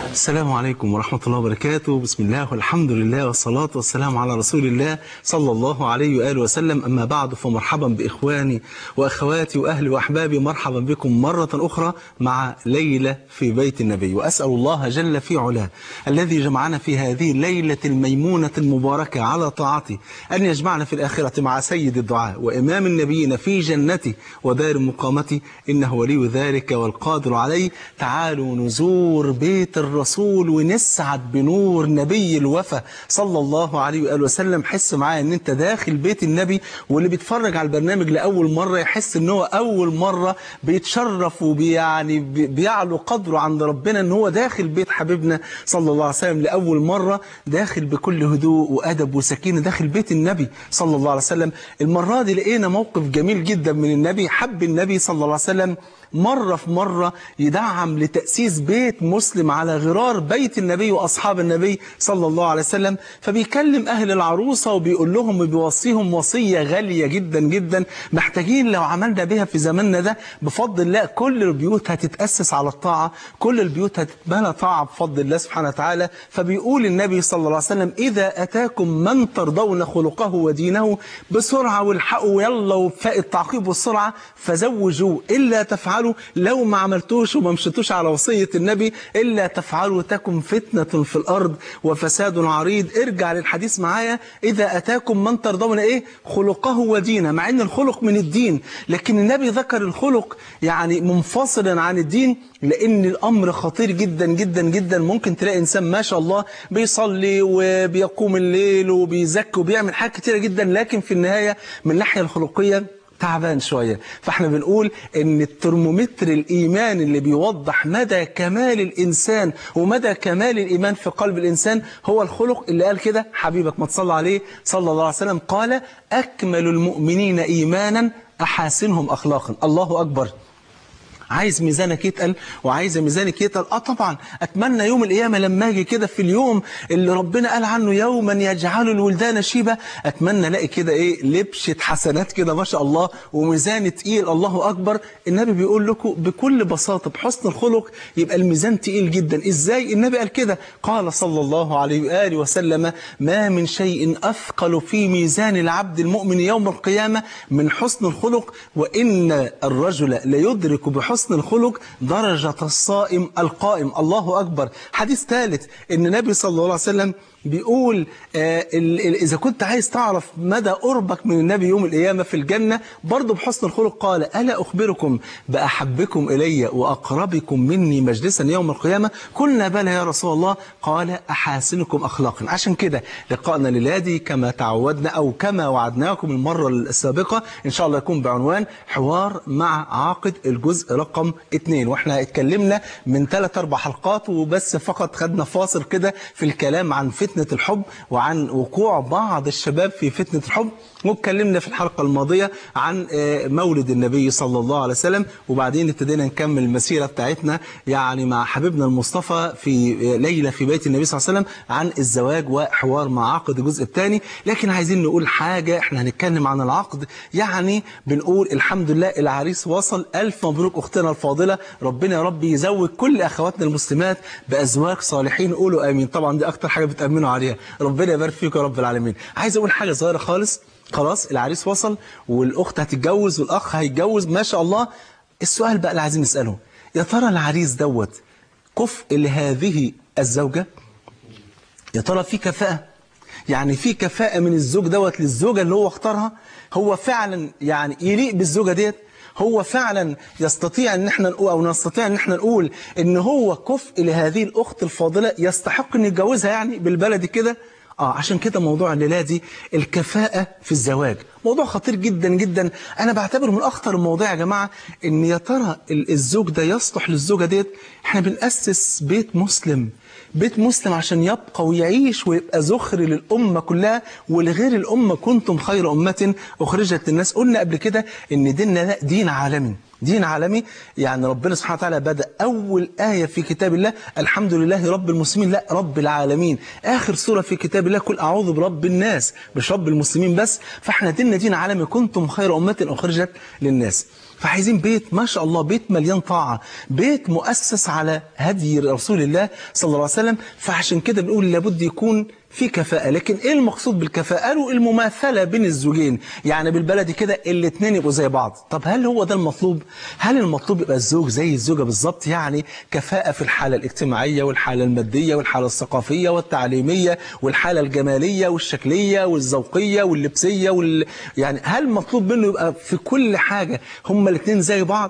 السلام عليكم ورحمة الله وبركاته. بسم الله والحمد لله والصلاة والسلام على رسول الله صلى الله عليه وآله وسلم. أما بعد، فمرحبا بإخواني وأخواتي وأهلي وأحبابي، مرحبا بكم مرة أخرى مع ليلة في بيت النبي. وأسأل الله جل في علاه الذي جمعنا في هذه الليلة الميمونة المباركة على طاعته أن يجمعنا في الآخرة مع سيد الدعاء وإمام النبيين في جنته ودار مقامته، إنه ولي ذلك والقادر عليه. تعالوا نزور بيت الرسول ونسعد بنور نبي الوفا صلى الله عليه وآله وسلم. حس معايا ان انت داخل بيت النبي، واللي بيتفرج على البرنامج لأول مرة يحس ان هو أول مرة بيتشرف بيعلو قدره عند ربنا ان هو داخل بيت حبيبنا صلى الله عليه وسلم لأول مرة، داخل بكل هدوء وأدب وسكينة داخل بيت النبي صلى الله عليه وسلم. المرة دي لقينا موقف جميل جدا من النبي. حب النبي صلى الله عليه وسلم مرة في مرة يدعم لتأسيس بيت مسلم على غرار بيت النبي وأصحاب النبي صلى الله عليه وسلم. فبيكلم أهل العروسة وبيقول لهم وبيوصيهم وصية غالية جدا جدا محتاجين لو عملنا بها في زماننا ده بفضل الله كل البيوت هتتأسس على الطاعة، كل البيوت هتتبنى طاعة بفضل الله سبحانه وتعالى. فبيقول النبي صلى الله عليه وسلم: إذا أتاكم من ترضون خلقه ودينه بسرعة والحقوا يلا وفاء التعقيب والسرعة فزوجوا، إلا تفعلوا لو ما عملتوش وما مشيتوش على وصية النبي إلا تفعلوا تكن فتنة في الأرض وفساد عريض. ارجع للحديث معايا: إذا أتاكم من ترضون خلقه ودينه، مع أن الخلق من الدين، لكن النبي ذكر الخلق منفصلا عن الدين لأن الأمر خطير جدا جدا جدا. ممكن تلاقي إنسان ما شاء الله بيصلي وبيقوم الليل وبيزكي وبيعمل حاجات كتيرة جدا، لكن في النهاية من الناحية الخلقية تعبان شوية. فاحنا بنقول ان الترمومتر الإيمان اللي بيوضح مدى كمال الإنسان ومدى كمال الإيمان في قلب الإنسان هو الخلق. اللي قال كده حبيبك ما تصلى عليه صلى الله عليه وسلم قال: أكمل المؤمنين إيمانا أحاسنهم أخلاقا. الله أكبر. عايز ميزانك يتقل وعايز ميزانك يتقل؟ طبعا اتمنى يوم القيامه لما اجي كده في اليوم اللي ربنا قال عنه يوما يجعل الولدان شيبه، اتمنى الاقي كده لبشه حسنات كده ما شاء الله وميزان تقيل. الله اكبر. النبي بيقول لكم بكل بساطه بحسن الخلق يبقى الميزان تقيل جدا. ازاي؟ النبي قال كده، قال صلى الله عليه واله وسلم: ما من شيء اثقل في ميزان العبد المؤمن يوم القيامه من حسن الخلق، وان الرجل ليدرك بحسن الخلق درجة الصائم القائم. الله أكبر. حديث ثالث إن النبي صلى الله عليه وسلم بيقول إذا كنت عايز تعرف مدى قربك من النبي يوم القيامة في الجنة برضه بحسن الخلق قال: ألا أخبركم بأحبكم إلي وأقربكم مني مجلسا يوم القيامة؟ قلنا بلى يا رسول الله. قال: أحاسنكم أخلاقا. عشان كده لقاءنا للادي كما تعودنا أو كما وعدناكم المرة السابقة إن شاء الله يكون بعنوان حوار مع عاقد الجزء رقم 2. وإحنا اتكلمنا من 3-4 حلقات وبس، فقط خدنا فاصل كده في الكلام عن فتنة الحب وعن وقوع بعض الشباب في فتنة الحب، واتكلمنا في الحلقة الماضية عن مولد النبي صلى الله عليه وسلم، وبعدين ابتدينا نكمل المسيرة بتاعتنا مع حبيبنا المصطفى في ليلة في بيت النبي صلى الله عليه وسلم عن الزواج وحوار مع عقد الجزء الثاني. لكن عايزين نقول حاجة، احنا هنتكلم عن العقد، بنقول الحمد لله العريس وصل. ألف مبروك أختنا الفاضلة، ربنا يا رب يزوج كل أخواتنا المسلمات بأزواج صالحين. قولوا آمين. طبعا دي أكتر حاجة بتأمنوا عليها، ربنا يبارك فيكم يا رب العالمين. عايز أقول حاجة صغيرة خالص. خلاص العريس وصل والأخت هتتجوز والأخ هيتجوز ما شاء الله. السؤال بقى اللي عايزين نسأله: يا ترى العريس كفء لهذه الزوجة؟ يا ترى في كفاءة؟ في كفاءة من الزوج للزوجة اللي هو اختارها؟ هو فعلا يليق بالزوجة ديت؟ هو فعلا يستطيع ان احنا نقول او نستطيع ان احنا نقول ان هو كفء لهذه الاخت الفاضله يستحق ان يتجوزها بالبلدي كده؟ عشان كده موضوع الليله دي الكفاءه في الزواج موضوع خطير جدا جدا. انا بعتبره من اخطر المواضيع يا جماعه. ان يا ترى الزوج ده يصلح للزوجه ديت؟ احنا بنأسس بيت مسلم عشان يبقى ويعيش ويبقى ذخر للأمة كلها ولغير الأمة. كنتم خير أمة أخرجت للناس. قلنا قبل كده إن ديننا ده دين عالمي. ربنا سبحانه وتعالى بدأ أول آية في كتاب الله الحمد لله رب المسلمين، لا رب العالمين. آخر سورة في كتاب الله قل أعوذ برب الناس، مش رب المسلمين بس. فاحنا ديننا دين عالمي. كنتم خير أمة أخرجت للناس. فعايزين بيت ما شاء الله، بيت مليان طاعة، بيت مؤسس على هدي رسول الله صلى الله عليه وسلم. فعشان كده بنقول لابد يكون في كفاءة. لكن ايه المقصود بالكفاءة؟ قالوا المماثلة بين الزوجين، يعني بالبلدي كده الاثنين يبقوا زي بعض. طب هل هو ده المطلوب؟ هل المطلوب يبقى الزوج زي الزوجة بالظبط؟ يعني كفاءة في الحالة الاجتماعية والحالة المادية والحالة الثقافية والتعليمية والحالة الجمالية والشكلية والذوقية واللبسية يعني هل مطلوب منه يبقى في كل حاجة هما الاثنين زي بعض؟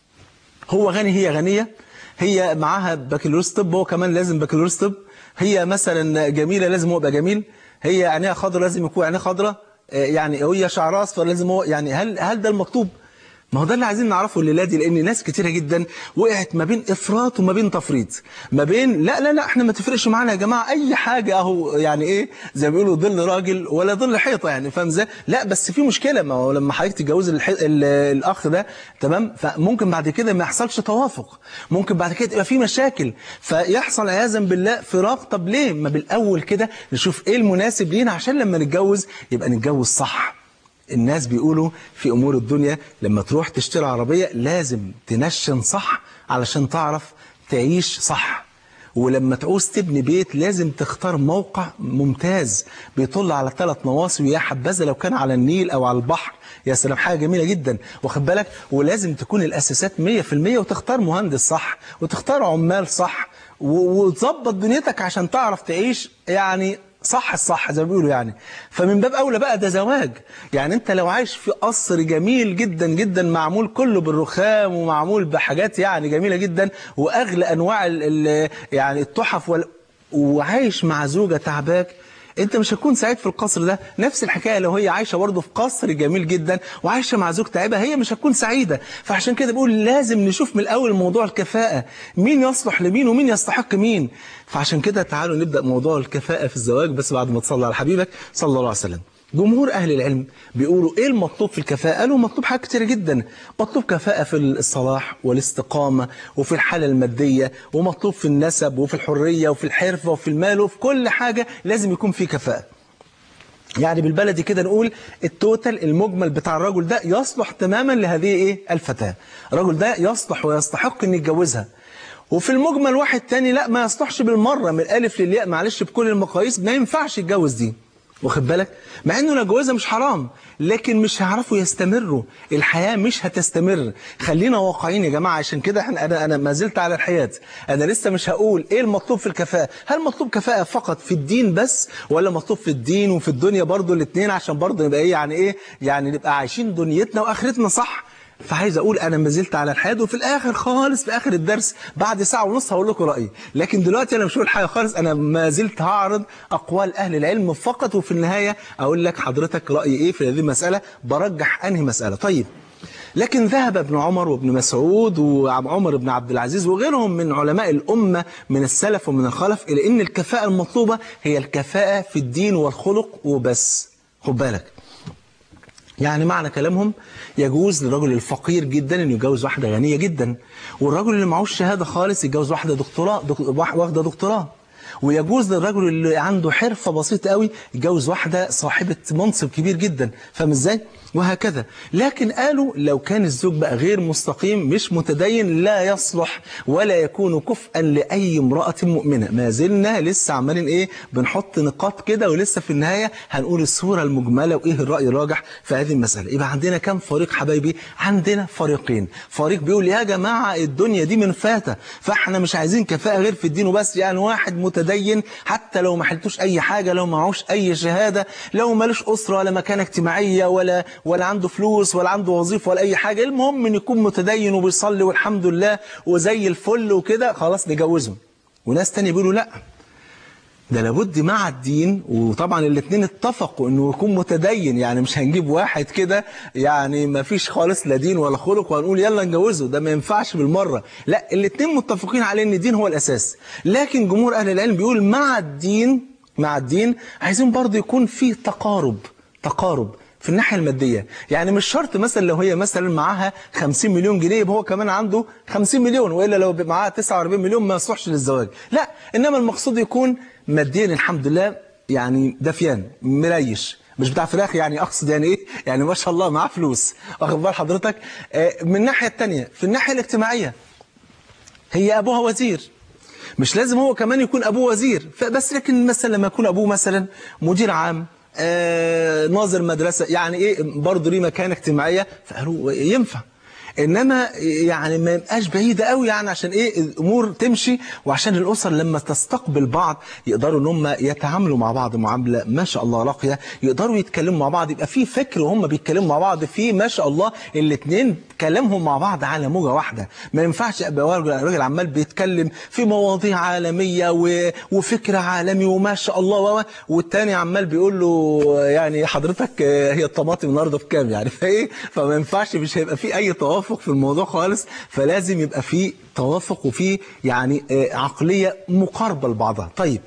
هو غني هي غنية، هي معاها بكالوريوس طب هو كمان لازم بكالوريوس طب، هي مثلا جميلة لازم هو يبقى جميل، هي عينيها خضراء لازم يكون عينيها خضراء، يعني هي شعرها اصفر لازم هو، يعني هل ده المطلوب؟ ما هو ده اللي عايزين نعرفه الليلة دي، لأن ناس كتيرة جدا وقعت ما بين إفراط وما بين تفريط، ما بين لا احنا ما تفرقش معانا يا جماعة أي حاجة أهو، يعني إيه زي ما بيقولوا ظل راجل ولا ظل حيطة، يعني فاهم ازاي؟ لا بس في مشكلة، ما هو لما حضرتك تتجوز الأخ ده تمام، فممكن بعد كده ما يحصلش توافق، ممكن بعد كده تبقى في مشاكل فيحصل عياذا بالله فراق. طب ليه ما بالأول كده نشوف إيه المناسب لينا عشان لما نتجوز يبقى نتجوز صح. الناس بيقولوا في أمور الدنيا لما تروح تشتري عربية لازم تنشن صح علشان تعرف تعيش صح، ولما تعوز تبني بيت لازم تختار موقع ممتاز بيطل على 3 نواصي، ويا حبذا لو كان على النيل أو على البحر، يا سلام حاجة جميلة جدا، واخد بالك؟ ولازم تكون الأساسات 100%، وتختار مهندس صح وتختار عمال صح وتظبط دنيتك عشان تعرف تعيش يعني صح الصح زي ما بيقولوا يعني. فمن باب أولى بقى ده زواج، يعني أنت لو عايش في قصر جميل جدا جدا معمول كله بالرخام ومعمول بحاجات يعني جميلة جدا وأغلى أنواع يعني التحف وعايش مع زوجة تعباك، انت مش هتكون سعيد في القصر ده. نفس الحكاية لو هي عايشة برضه في قصر جميل جدا وعايشة مع زوج تعبها، هي مش هتكون سعيدة. فعشان كده بقول لازم نشوف من الأول موضوع الكفاءة، مين يصلح لمين ومين يستحق مين. فعشان كده تعالوا نبدأ موضوع الكفاءة في الزواج، بس بعد ما تصلي على حبيبك صلى الله عليه وسلم. جمهور أهل العلم بيقولوا إيه المطلوب في الكفاءة؟ قالوا مطلوب حاجات كتير جدا، مطلوب كفاءة في الصلاح والاستقامة وفي الحالة المادية، ومطلوب في النسب وفي الحرية وفي الحرفة وفي المال وفي كل حاجة لازم يكون في كفاءة. يعني بالبلدي كده نقول التوتال المجمل بتاع الرجل ده يصلح تماما لهذه إيه الفتاة، الرجل ده يصلح ويستحق إن يتجوزها. وفي المجمل واحد تاني لا ما يصلحش بالمرة من الألف للياء، معلش بكل المقاييس ما ينفعش يتجوز دي، واخد بالك؟ مع انه لو جوازها مش حرام، لكن مش هيعرفوا يستمروا، الحياة مش هتستمر. خلينا واقعيين يا جماعة، عشان كده انا ما زلت على الحياة، انا لسه مش هقول ايه المطلوب في الكفاءة. هل مطلوب كفاءة فقط في الدين بس، ولا مطلوب في الدين وفي الدنيا برضو الاثنين، عشان برضو نبقى ايه يعني نبقى عايشين دنيتنا واخرتنا صح. فعايز اقول انا ما زلت على الحياد، وفي الاخر خالص في اخر الدرس بعد ساعة ونص هقول لكم رايي، لكن دلوقتي انا مش هقول حاجه خالص، انا ما زلت هعرض اقوال اهل العلم فقط، وفي النهايه اقول لك حضرتك رايي ايه في هذه المساله، برجح انهي مساله. طيب، لكن ذهب ابن عمر وابن مسعود وعمر بن عبد العزيز وغيرهم من علماء الامه من السلف ومن الخلف الى ان الكفاءه المطلوبه هي الكفاءه في الدين والخلق وبس. خد بالك، يعني معنى كلامهم يجوز للرجل الفقير جدا انه يتجوز واحده غنيه جدا، والرجل اللي معهوش شهاده خالص يتجوز واحده واخده دكتوراه، ويجوز للرجل اللي عنده حرفه بسيطه قوي يتجوز واحده صاحبه منصب كبير جدا، فاهم ازاي؟ وهكذا. لكن قالوا لو كان الزوج بقى غير مستقيم مش متدين لا يصلح ولا يكون كفءا لأي امرأة مؤمنة. ما زلنا لسه عمالين بنحط نقاط كده، ولسه في النهاية هنقول الصورة المجملة وإيه الرأي الراجح في هذه المسألة. يبقى عندنا كم فريق حبايبي؟ عندنا فريقين، فريق بيقول يا جماعة الدنيا دي من فاتة، فاحنا مش عايزين كفاءة غير في الدين وبس، يعني واحد متدين حتى لو ما حلتوش أي حاجة، لو معهوش أي شهادة، لو مالوش أسرة ولا مكانة اجتماعية ولا عنده فلوس ولا عنده وظيفة ولا أي حاجة، المهم إن يكون متدين وبيصلي والحمد لله وزي الفل وكده، خلاص نجوزهم. وناس تاني بيقولوا لا، ده لابد مع الدين، وطبعا الاثنين اتفقوا انه يكون متدين، يعني مش هنجيب واحد كده يعني ما فيش خالص لا دين ولا خلق وهنقول يلا نجوزه، ده ما ينفعش بالمرة. لا، الاثنين متفقين على ان الدين هو الاساس، لكن جمهور اهل العلم بيقول مع الدين عايزين برضه يكون فيه تقارب في الناحية المادية. يعني مش شرط مثلا لو هي مثلا معاها 50 مليون جنيه يبقى هو كمان عنده 50 مليون، وإلا لو معاها 49 مليون ما يصلحش للزواج. لا، إنما المقصود يكون ماديا الحمد لله يعني دفيان مريش مش بتاع فراخ يعني، اقصد يعني ايه، يعني ما شاء الله معاه فلوس، واخد بال حضرتك. من الناحيه الثانيه في الناحيه الاجتماعيه هي ابوها وزير، مش لازم هو كمان يكون ابوه وزير، فبس لكن مثلا لما يكون ابوه مثلا مدير عام، ناظر مدرسه، يعني ايه برضه ليه مكانه اجتماعيه، فقالوا ينفع. انما يعني ما يبقاش بعيده قوي، يعني عشان ايه الامور تمشي، وعشان الاسر لما تستقبل بعض يقدروا ان هم يتعاملوا مع بعض معامله ما شاء الله راقيه، يقدروا يتكلموا مع بعض، يبقى في فكر وهم بيتكلموا مع بعض، في ما شاء الله الاثنين كلامهم مع بعض على موجه واحده. ما ينفعش ابقى راجل عمال بيتكلم في مواضيع عالميه وفكر عالمي وما شاء الله، والتاني عمال بيقول له يعني حضرتك هي الطماطم النهارده بكام يعني، فايه، فما ينفعش، مش هيبقى في اي توافق في الموضوع خالص. فلازم يبقى في توافق وفي يعني عقليه مقاربه لبعضها. طيب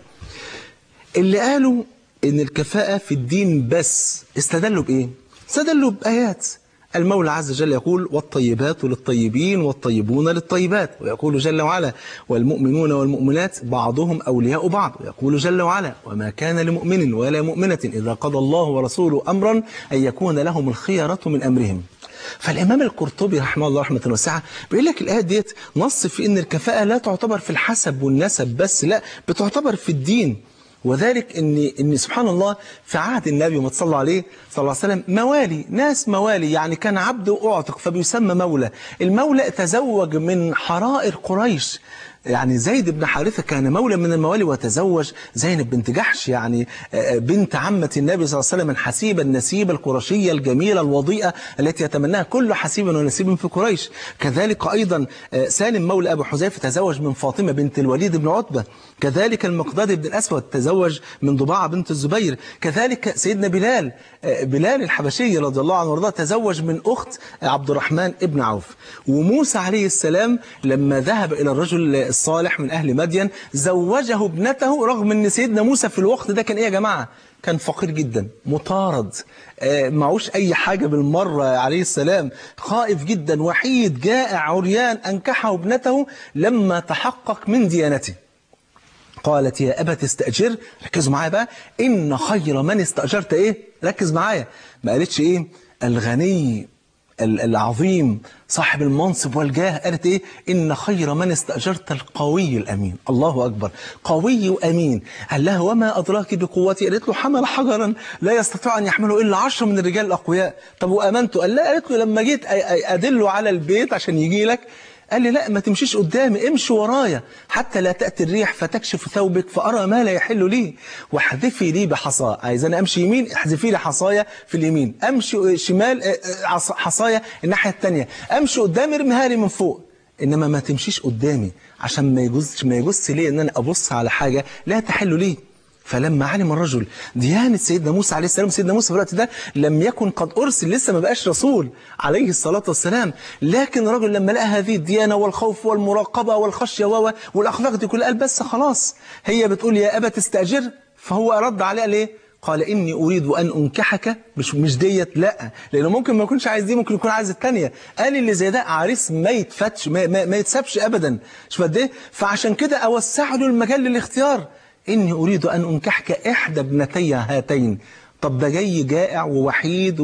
اللي قالوا ان الكفاءه في الدين بس استدلوا بايه؟ استدلوا بايات. المولى عز وجل يقول: والطيبات للطيبين والطيبون للطيبات، ويقول جل وعلا: والمؤمنون والمؤمنات بعضهم أولياء بعض، ويقول جل وعلا: وما كان لمؤمن ولا مؤمنة إذا قضى الله ورسوله أمرا أن يكون لهم الخيرة من أمرهم. فالإمام القرطبي رحمه الله رحمة واسعة بيقول لك الآية ديت نص في إن الكفاءة لا تعتبر في الحسب والنسب بس، لا، بتعتبر في الدين. وذلك ان سبحان الله في عهد النبي ما صلى عليه صلى الله عليه وسلم موالي، ناس موالي، يعني كان عبد أعتق فبيسمى مولى. المولى تزوج من حرائر قريش، يعني زيد بن حارثة كان مولى من الموالي، وتزوج زينب بنت جحش، يعني بنت عمة النبي صلى الله عليه وسلم، من حسيبة النسيبة القرشية الجميلة الوضيئة التي يتمناها كل حسيب ونسيب في قريش. كذلك أيضا سالم مولى أبو حذيفة تزوج من فاطمة بنت الوليد بن عتبة. كذلك المقداد بن الأسود تزوج من ضباعة بنت الزبير. كذلك سيدنا بلال الحبشي رضي الله عنه وارضاه تزوج من أخت عبد الرحمن ابن عوف. وموسى عليه السلام لما ذهب إلى الرجل الصالح من أهل مدين زوجه ابنته، رغم أن سيدنا موسى في الوقت ده كان إيه يا جماعة؟ كان فقير جدا، مطارد، معوش أي حاجة بالمرة عليه السلام، خائف جدا، وحيد، جائع، عريان، أنكحه ابنته لما تحقق من ديانته. قالت: يا أبت استأجر، ركزوا معايا بقى، إن خير من استأجرت إيه؟ ركز معايا، ما قالتش إيه؟ الغني العظيم صاحب المنصب والجاه، قالت ايه؟ ان خير من استأجرت القوي الامين. الله اكبر، قوي وامين. قال لها: وما ادراك بقوتي؟ قالت له: حمل حجرا لا يستطيع ان يحمله الا 10 من الرجال الاقوياء. طب وامنته؟ قال لا. قالت له: لما جيت ادله على البيت عشان يجي لك، قال لي: لا، ما تمشيش قدامي، امشي ورايا حتى لا تأتي الريح فتكشف ثوبك فأرى ما لا يحل لي، واحذفي لي بحصاة. عايز أنا أمشي يمين، احذفي لي حصاية في اليمين، أمشي شمال، حصاية الناحية الثانية، أمشي قدامي ارميها لي من فوق، إنما ما تمشيش قدامي عشان ما يجوزش لي إن أنا أبص على حاجة لا تحل لي. فلما علم الرجل ديانة سيدنا موسى عليه السلام، سيدنا موسى في الوقت ده لم يكن قد أرسل، لسه ما بقاش رسول عليه الصلاة والسلام، لكن الرجل لما لقى هذه الديانة والخوف والمراقبة والخشية والأخلاق دي كلها، قال بس خلاص، هي بتقول يا أبا تستأجر، فهو رد عليها ليه؟ قال: إني أريد أن أنكحك، مش ديت، لا، لأنه ممكن ما يكونش عايز دي، ممكن يكون عايز الثانيه. قال اللي زي ده عريس ما يتفتش، ما يتسابش أبدا. شوف قد إيه؟ فعشان كده أوسع له المجال للاختيار. إني أريد أن أنكحك إحدى ابنتي هاتين. طب ده جاي جائع ووحيد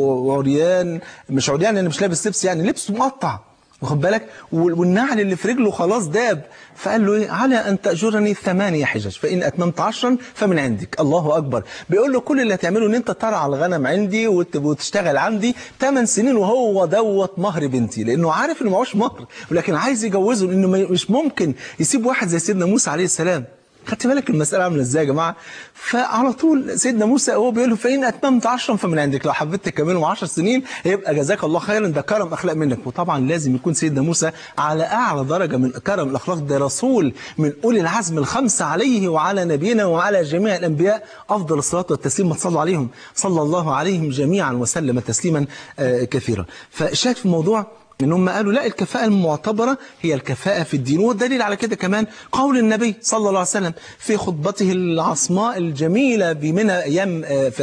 وعريان، مش عريان يعني مش لابس لبس، يعني لبس مقطع، واخد بالك، والنعل اللي في رجله خلاص داب. فقال له: على أن تأجرني 8 حجج، فإن أتممت 10 فمن عندك. الله أكبر. بيقول له: كل اللي هتعمله إن أنت ترعى الغنم عندي وتشتغل عندي 8 سنين، وهو دوت مهر بنتي، لأنه عارف إنه معهوش مهر، ولكن عايز يجوزه، لأنه مش ممكن يسيب واحد زي سيدنا موسى عليه السلام. خدت بالك المسألة عاملة ازاي يا جماعة؟ فعلى طول سيدنا موسى هو بيقول له: فإن أتممت 10 فمن عندك، لو حبيت تكملهم 10 سنين يبقى جزاك الله خيرا، ده كرم أخلاق منك. وطبعا لازم يكون سيدنا موسى على أعلى درجة من كرم الأخلاق، ده رسول من أولي العزم ال5 عليه وعلى نبينا وعلى جميع الأنبياء أفضل الصلاة والتسليم، ما تصلوا عليهم صلى الله عليهم جميعا وسلم تسليما كثيرا. فالشاهد في الموضوع إن هم قالوا لا، الكفاءة المعتبرة هي الكفاءة في الدين. والدليل على كده كمان قول النبي صلى الله عليه وسلم في خطبته العصماء الجميلة بمنى أيام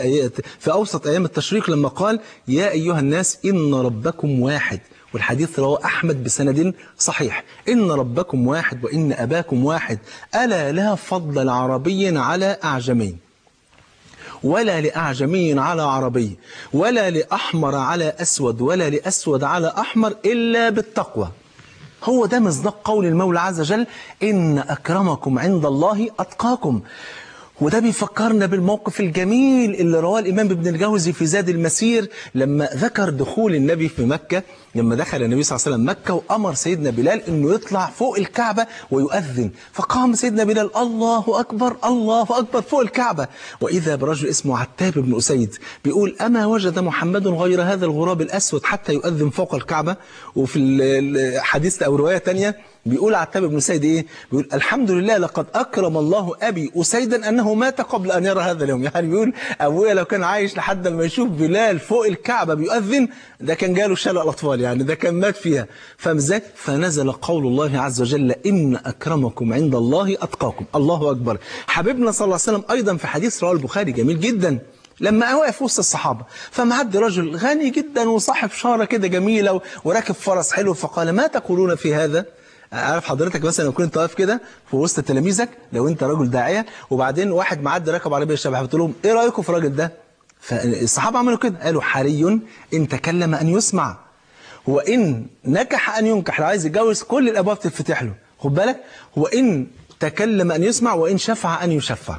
في أوسط أيام التشريق، لما قال: يا أيها الناس إن ربكم واحد. والحديث رواه أحمد بسند صحيح: إن ربكم واحد وإن أباكم واحد، ألا لا فضل العربي على أعجمين. ولا لأعجمي على عربي ولا لأحمر على أسود ولا لأسود على أحمر إلا بالتقوى. هو ده مصداق قول المولى عز وجل: إن أكرمكم عند الله أتقاكم. وده بيفكرنا بالموقف الجميل اللي رواه الإمام ابن الجوزي في زاد المسير لما ذكر دخول النبي في مكة، لما دخل النبي صلى الله عليه وسلم مكة وأمر سيدنا بلال أنه يطلع فوق الكعبة ويؤذن، فقام سيدنا بلال: الله أكبر الله أكبر، فوق الكعبة. وإذا برجل اسمه عتاب بن أسيد بيقول: أما وجد محمد غير هذا الغراب الأسود حتى يؤذن فوق الكعبة؟ وفي الحديث أو رواية تانية بيقول عتاب بن أسيد إيه؟ بيقول: الحمد لله لقد أكرم الله أبي أسيدا أنه مات قبل أن يرى هذا اليوم. يعني بيقول أبويا لو كان عايش لحد ما يشوف بلال فوق الكعبة بيؤذن ده كان جاله شلل الأطفال، يعني ده كان مات فيها. فمزاج فنزل قول الله عز وجل: إن أكرمكم عند الله أتقاكم. الله أكبر. حبيبنا صلى الله عليه وسلم أيضا في حديث رواه البخاري جميل جدا، لما واقف وسط الصحابة فمعدي رجل غني جدا وصاحب شارة كده جميلة وراكب فرس حلو، فقال: ما تقولون في هذا؟ عارف حضرتك مثلا لو كنت واقف كده في وسط تلاميذك، لو انت راجل داعيه وبعدين واحد معدي راكب عربيه شبح، قلت لهم: ايه رايكم في الراجل ده؟ فالصحابه عملوا كده، قالوا: حري ان تكلم ان يسمع وان نكح ان ينكح. لو عايز يتجوز كل الابواب تتفتح له، خد بالك، وان تكلم ان يسمع وان شفع ان يشفع.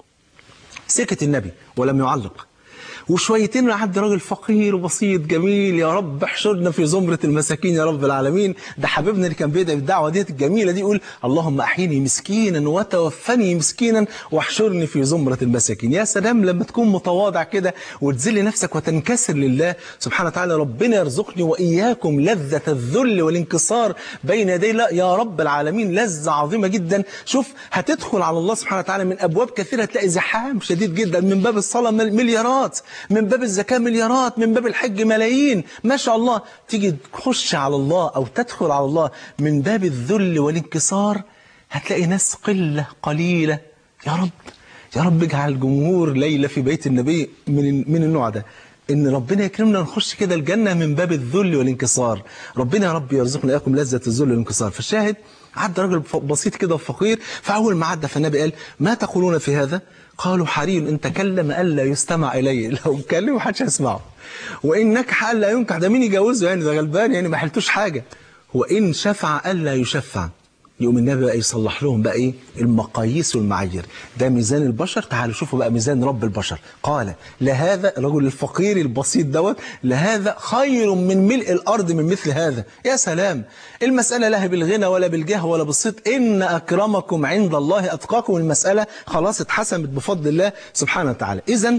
سكت النبي ولم يعلق. وشويتين عدى راجل فقير وبسيط جميل: يا رب احشرنا في زمرة المساكين يا رب العالمين. ده حبيبنا اللي كان بيدعي بالدعوة ديت الجميلة دي، يقول: اللهم احيني مسكينا وتوفني مسكينا واحشرني في زمرة المساكين. يا سلام لما تكون متواضع كده وتذل نفسك وتنكسر لله سبحانه وتعالى. ربنا يرزقني وإياكم لذة الذل والانكسار بين يدي الله يا رب العالمين، لذة عظيمة جدا. شوف هتدخل على الله سبحانه وتعالى من أبواب كثيرة تلاقي زحام شديد جدا، من باب الصلاة مليارات، من باب الزكاة مليارات، من باب الحج ملايين، ما شاء الله. تيجي تخش على الله أو تدخل على الله من باب الذل والانكسار هتلاقي ناس قلة قليلة. يا رب يا رب اجعل جمهور ليلة في بيت النبي من النوع ده، إن ربنا يكرمنا نخش كده الجنة من باب الذل والانكسار. ربنا يا رب يرزقنا إياكم لذة الذل والانكسار. فالشاهد عدى راجل بسيط كده وفقير، فأول ما عدى فالنبي قال: ما تقولون في هذا؟ قالوا: حري إن تكلم ألا يستمع إليه، لو اتكلم محدش هيسمعه. وإن نكح ألا ينكح، ده مين يجوزه يعني؟ ده غلبان يعني ما حلتوش حاجة. وإن شفع ألا يشفع. يقوم النبي بقى يصلح لهم بقى ايه المقاييس والمعايير. ده ميزان البشر، تعالوا شوفوا بقى ميزان رب البشر. قال: لهذا الرجل الفقير البسيط دوت: لهذا خير من ملء الارض من مثل هذا. يا سلام، المساله لا بالغنى ولا بالجاه ولا بالصيت، ان اكرمكم عند الله اتقاكم. المساله خلاص اتحسمت بفضل الله سبحانه وتعالى. اذا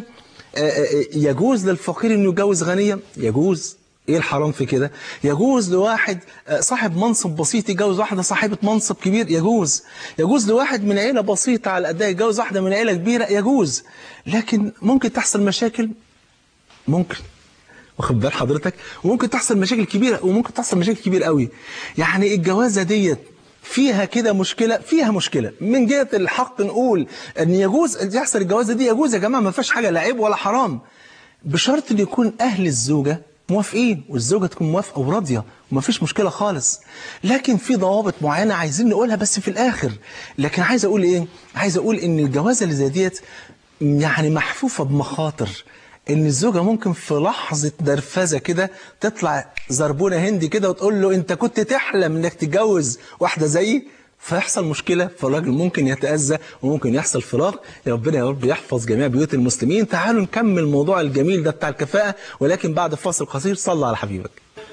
يجوز للفقير انه يتجوز غنيا، يجوز. ايه الحرام في كده؟ يجوز لواحد صاحب منصب بسيط يتجوز واحده صاحبه منصب كبير، يجوز. يجوز لواحد من عيله بسيطه على قدها يتجوز واحده من عيله كبيره، يجوز. لكن ممكن تحصل مشاكل، ممكن، واخد بال حضرتك، وممكن تحصل مشاكل كبيره وممكن تحصل مشاكل كبيره قوي. يعني الجوازه ديت فيها كده مشكله، فيها مشكله من جهه الحق. نقول ان يجوز يحصل الجوازه دي، يجوز يا جماعه، ما فيهاش حاجه لا عيب ولا حرام، بشرط ان يكون اهل الزوجه موافقين والزوجة تكون موافقة وراضية ومفيش مشكلة خالص. لكن في ضوابط معينة عايزين نقولها بس في الآخر. لكن عايز أقول إيه؟ عايز أقول إن الجوازة اللي زي ديت يعني محفوفة بمخاطر. إن الزوجة ممكن في لحظة درفزة كده تطلع زربونة هندي كده وتقول له: أنت كنت تحلم إنك تتجوز واحدة زيي؟ فيحصل مشكلة، فالراجل ممكن يتأذى وممكن يحصل فراق. يا ربنا يا رب يحفظ جميع بيوت المسلمين. تعالوا نكمل الموضوع الجميل ده بتاع الكفاءة، ولكن بعد فاصل قصير. صلى على حبيبك.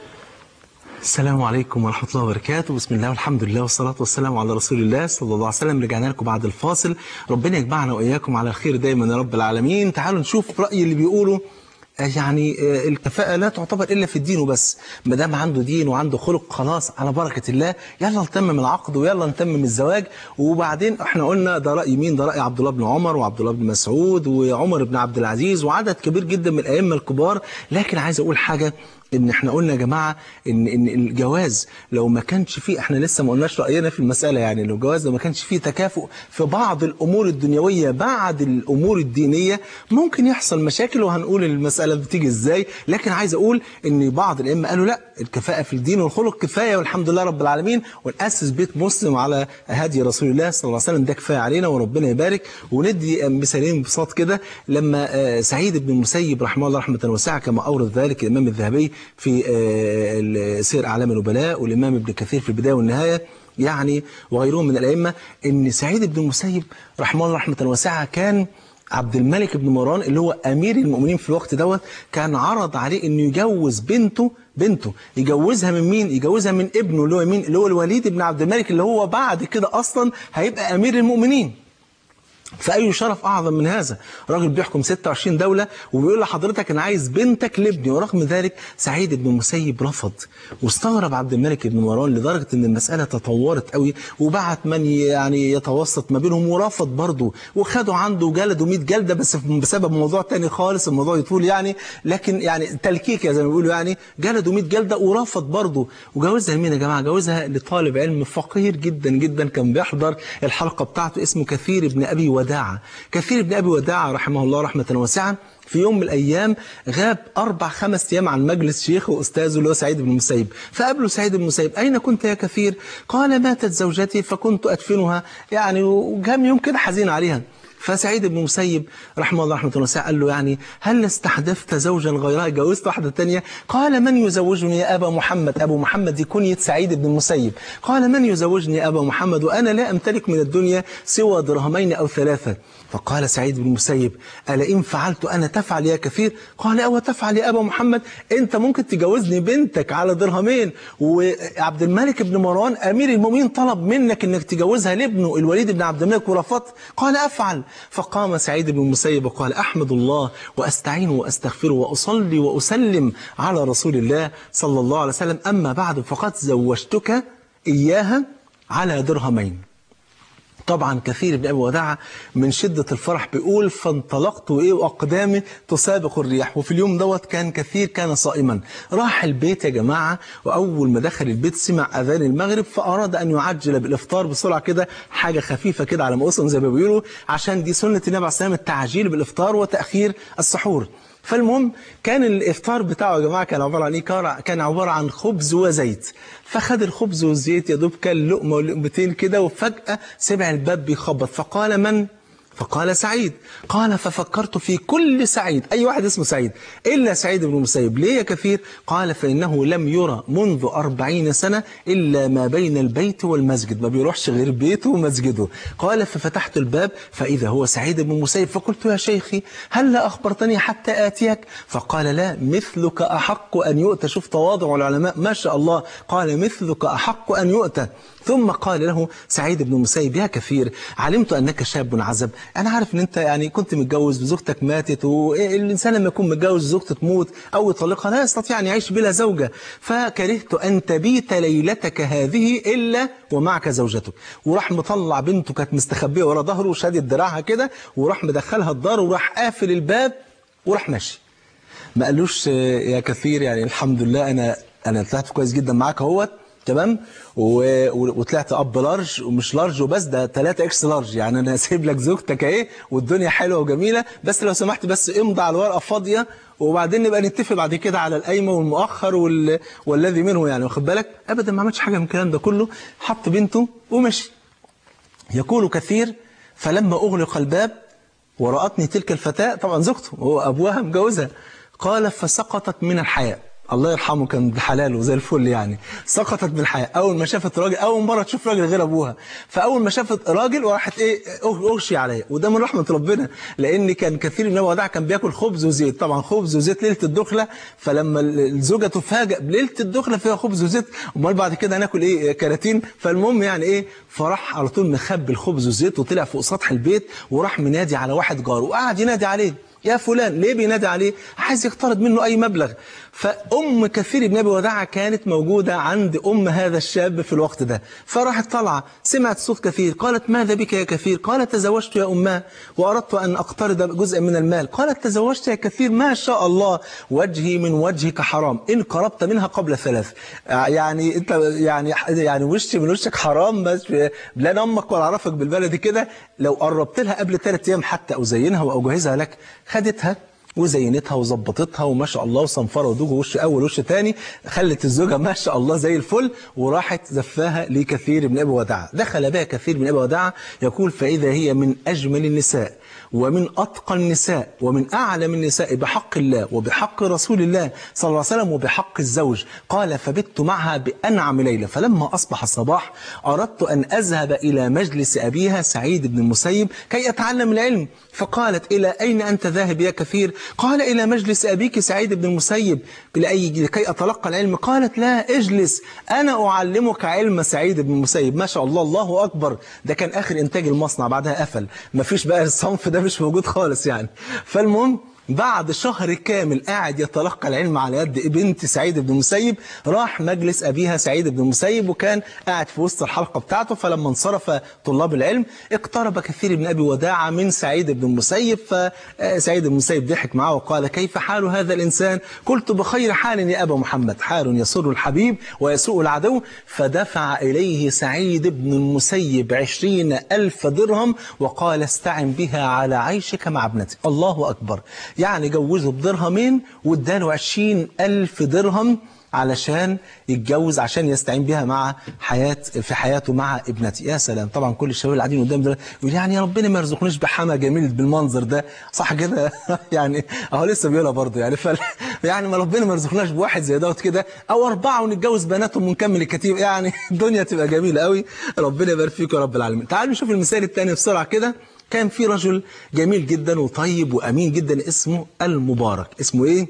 السلام عليكم ورحمة الله وبركاته. بسم الله والحمد لله والصلاة والسلام على رسول الله صلى الله عليه وسلم. رجعنا لكم بعد الفاصل. ربنا يجمعنا وإياكم على الخير دايما يا رب العالمين. تعالوا نشوف رأي اللي بيقولوا يعني الكفاءة لا تعتبر إلا في الدين وبس. ما دام عنده دين وعنده خلق خلاص على بركة الله يلا نتمم العقد ويلا نتمم الزواج. وبعدين احنا قلنا ده رأي مين؟ ده رأي عبد الله بن عمر وعبد الله بن مسعود وعمر بن عبد العزيز وعدد كبير جدا من الأئمة الكبار. لكن عايز أقول حاجة، ان احنا قلنا يا جماعه ان الجواز لو ما كانش فيه، احنا لسه ما قلناش راينا في المساله، يعني لو الجواز لو ما كانش فيه تكافؤ في بعض الامور الدنيويه بعد الامور الدينيه ممكن يحصل مشاكل، وهنقول المساله بتيجي ازاي. لكن عايز اقول ان بعض الائمه قالوا لا، الكفاءه في الدين والخلق كفايه والحمد لله رب العالمين، ونأسس بيت مسلم على هدي رسول الله صلى الله عليه وسلم، ده كفايه علينا وربنا يبارك. وندي مثالين ببساطه كده، لما سعيد بن المسيب رحمه الله رحمه واسعه كما اورد ذلك الامام الذهبي في سير أعلام النبلاء، والإمام ابن كثير في البداية والنهاية يعني، وغيرهم من الأئمة، إن سعيد بن المسيب رحمه الله رحمة واسعة كان عبد الملك بن مروان اللي هو أمير المؤمنين في الوقت دوت كان عرض عليه إنه يجوز بنته يجوزها من مين؟ يجوزها من ابنه اللي هو مين؟ اللي هو الوليد بن عبد الملك اللي هو بعد كده أصلا هيبقى أمير المؤمنين. فأي شرف أعظم من هذا؟ راجل بيحكم 26 دولة وبيقول لحضرتك أنا عايز بنتك لابني، ورغم ذلك سعيد بن المسيب رفض. واستغرب عبد الملك بن مروان لدرجة أن المسألة تطورت قوي، وبعت من يعني يتوسط ما بينهم ورفض برضه، وخدوا عنده وجلدوا 100 جلدة بس بسبب موضوع تاني خالص، الموضوع يطول يعني، لكن يعني تلكيك زي ما بيقولوا يعني، جلدوا 100 جلدة ورفض برضه. وجوزها لمين يا جماعة؟ جوزها لطالب علم فقير جدا جدا كان بيحضر الحلقة بتاعته، اسمه كثير بن أبي وداعة. كثير بن أبي وداعة رحمه الله رحمة واسعة في يوم من الأيام غاب 4-5 أيام عن مجلس شيخه وأستاذه اللي هو سعيد بن المسيب. فقابله سعيد بن المسيب: أين كنت يا كثير؟ قال: ماتت زوجتي فكنت أدفنها، يعني وكم يوم كده حزين عليها. فسعيد بن المسيب رحمه الله رحمه واسعة قال له: يعني هل استحدثت زوجا غيرها؟ جوزت واحدة تانية؟ قال: من يزوجني يا أبا محمد؟ أبو محمد دي كنية سعيد بن المسيب. قال: من يزوجني يا أبا محمد وأنا لا أمتلك من الدنيا سوى درهمين أو 3. فقال سعيد بن المسيب: ألا إن فعلت أنا تفعل يا كثير؟ قال: أو تفعل يا أبا محمد؟ أنت ممكن تجوزني بنتك على درهمين، وعبد الملك بن مروان أمير المؤمنين طلب منك أنك تجوزها لابنه الوليد بن عبد الملك ورفضت؟ قال: أفعل. فقام سعيد بن المسيب وقال: أحمد الله وأستعين وأستغفره وأصلي وأسلم على رسول الله صلى الله عليه وسلم، أما بعد فقد زوجتك إياها على درهمين. طبعا كثير بن أبي وداعة من شدة الفرح بيقول: فانطلقت وأقدامي تسابق الرياح. وفي اليوم دوت كان كثير كان صائما، راح البيت يا جماعة، وأول ما دخل البيت سمع أذان المغرب، فأراد أن يعجل بالإفطار بسرعة كده، حاجة خفيفة كده على مقصن زي ما بيقولوا، عشان دي سنة النبي عليه السلام التعجيل بالإفطار وتأخير السحور. فالمهم كان الإفطار بتاعه يا جماعة كان عبارة عن إيه؟ كان عبارة عن خبز وزيت. فخد الخبز والزيت يا دوب كان لقمة ولقمتين كده، وفجأة سمع الباب بيخبط، فقال: من؟ فقال: سعيد. قال: ففكرت في كل سعيد، أي واحد اسمه سعيد إلا سعيد بن المسيب. ليه يا كثير؟ قال: فإنه لم يرى منذ 40 سنة إلا ما بين البيت والمسجد، ما بيروحش غير بيته ومسجده. قال: ففتحت الباب فإذا هو سعيد بن المسيب، فقلت: يا شيخي هل لا أخبرتني حتى آتيك؟ فقال: لا، مثلك أحق أن يؤتى. شوف تواضع العلماء ما شاء الله، قال: مثلك أحق أن يؤتى. ثم قال له سعيد بن المسيب: يا كثير، علمت أنك شاب عزب، أنا عارف أن أنت يعني كنت متجوز وزوجتك ماتت، والإنسان لما يكون متجوز وزوجته تموت أو يطلقها لا يستطيع أن يعيش بلا زوجة، فكرهت أن تبيت ليلتك هذه إلا ومعك زوجتك. وراح مطلع بنته كانت مستخبية ورا ظهره وشادد دراعها كده، وراح مدخلها الدار وراح قافل الباب وراح ماشي. ما قالوش: يا كثير يعني الحمد لله أنا طلعت كويس جدا معاك اهوت، تمام، وطلعت اب لارج، ومش لارج وبس، ده 3 اكس لارج، يعني انا سايب لك زوجتك اهي والدنيا حلوه وجميله، بس لو سمحت بس امضي على الورقه فاضيه، وبعدين نبقى نتفق بعد كده على القايمه والمؤخر والذي منه، يعني واخد بالك؟ ابدا ما عملش حاجه من الكلام ده كله، حط بنته ومشي. يقول كثير: فلما اغلق الباب ورأتني تلك الفتاه، طبعا زوجته هو ابوها مجوزها، قال: فسقطت من الحياء. الله يرحمه كان بحلاله زي الفل يعني، سقطت بالحياة. أول ما شافت راجل، أول مرة تشوف راجل غير أبوها، فأول ما شافت راجل وراحت أغشي عليه. وده من رحمة ربنا، لأن كان كثير من الوداع كان بياكل خبز وزيت، طبعا خبز وزيت ليلة الدخلة، فلما الزوجة تفاجئ بليلة الدخلة فيها خبز وزيت، أمال بعد كده هناكل كراتين؟ فالمهم يعني فراح على طول مخبي الخبز والزيت، وطلع فوق سطح البيت وراح منادي على واحد جاره، وقعد ينادي عليه: يا فلان. ليه بينادي عليه؟ عايز يقترض منه أي مبلغ. فأم كثير بن أبي وداعة كانت موجودة عند أم هذا الشاب في الوقت ده، فراحت طالعة سمعت صوت كثير، قالت ماذا بك يا كثير؟ قالت تزوجت يا أماه وأردت أن أقترض جزءا من المال. قالت تزوجت يا كثير؟ ما شاء الله، وجهي من وجهك حرام إن قربت منها قبل 3. يعني أنت يعني وشي من وشك حرام، بس لا أمك ولا أعرفك بالبلدي كده. لو قربت لها قبل 3 أيام حتى أزينها وأجهزها لك. خدتها وزينتها وظبطتها وما شاء الله، وصنفره ودوج وش اول وش تاني، خلت الزوجه ما شاء الله زي الفل، وراحت زفاها لكثير بن ابي وداعه. دخل بها كثير بن ابي وداعه يقول فاذا هي من اجمل النساء ومن اتقى النساء ومن اعلم النساء بحق الله وبحق رسول الله صلى الله عليه وسلم وبحق الزوج. قال فبت معها بانعم ليله، فلما اصبح الصباح اردت ان اذهب الى مجلس ابيها سعيد بن المسيب كي اتعلم العلم. فقالت الى اين انت ذاهب يا كثير؟ قال إلى مجلس أبيك سعيد بن المسيب لكي أتلقى العلم. قالت لا اجلس أنا أعلمك علم سعيد بن المسيب. ما شاء الله، الله أكبر. ده كان آخر إنتاج المصنع، بعدها قفل، مفيش بقى الصنف ده مش موجود خالص يعني. فالمهم بعد شهر كامل قاعد يتلقى العلم على يد بنت سعيد بن المسيب، راح مجلس أبيها سعيد بن المسيب وكان قاعد في وسط الحلقة بتاعته. فلما انصرف طلاب العلم اقترب كثير بن أبي وداعة من سعيد بن المسيب، فسعيد بن المسيب ضحك معه وقال كيف حال هذا الإنسان؟ قلت بخير حال يا أبا محمد، حال يسر الحبيب ويسوء العدو. فدفع إليه سعيد بن المسيب 20,000 درهم وقال استعن بها على عيشك مع ابنتي. الله أكبر، يعني جوزه بدرهمين واداله 20,000 درهم علشان يتجوز، عشان يستعين بها مع في حياته مع ابنتي. يا سلام. طبعا كل الشباب اللي قاعدين قدام دول يقول يعني يا ربنا ما يرزقناش بحما جميل بالمنظر ده، صح كده؟ يعني اهو لسه بيقولها برضه يعني يعني ما ربنا ما يرزقناش بواحد زي دوت كده، او 4 ونتجوز بناتهم ونكمل الكتيب، يعني الدنيا تبقى جميله قوي. ربنا يبارك فيكم يا رب العالمين. تعالوا نشوف المثال الثاني بسرعه كده. كان في رجل جميل جدا وطيب وأمين جدا اسمه المبارك. اسمه إيه؟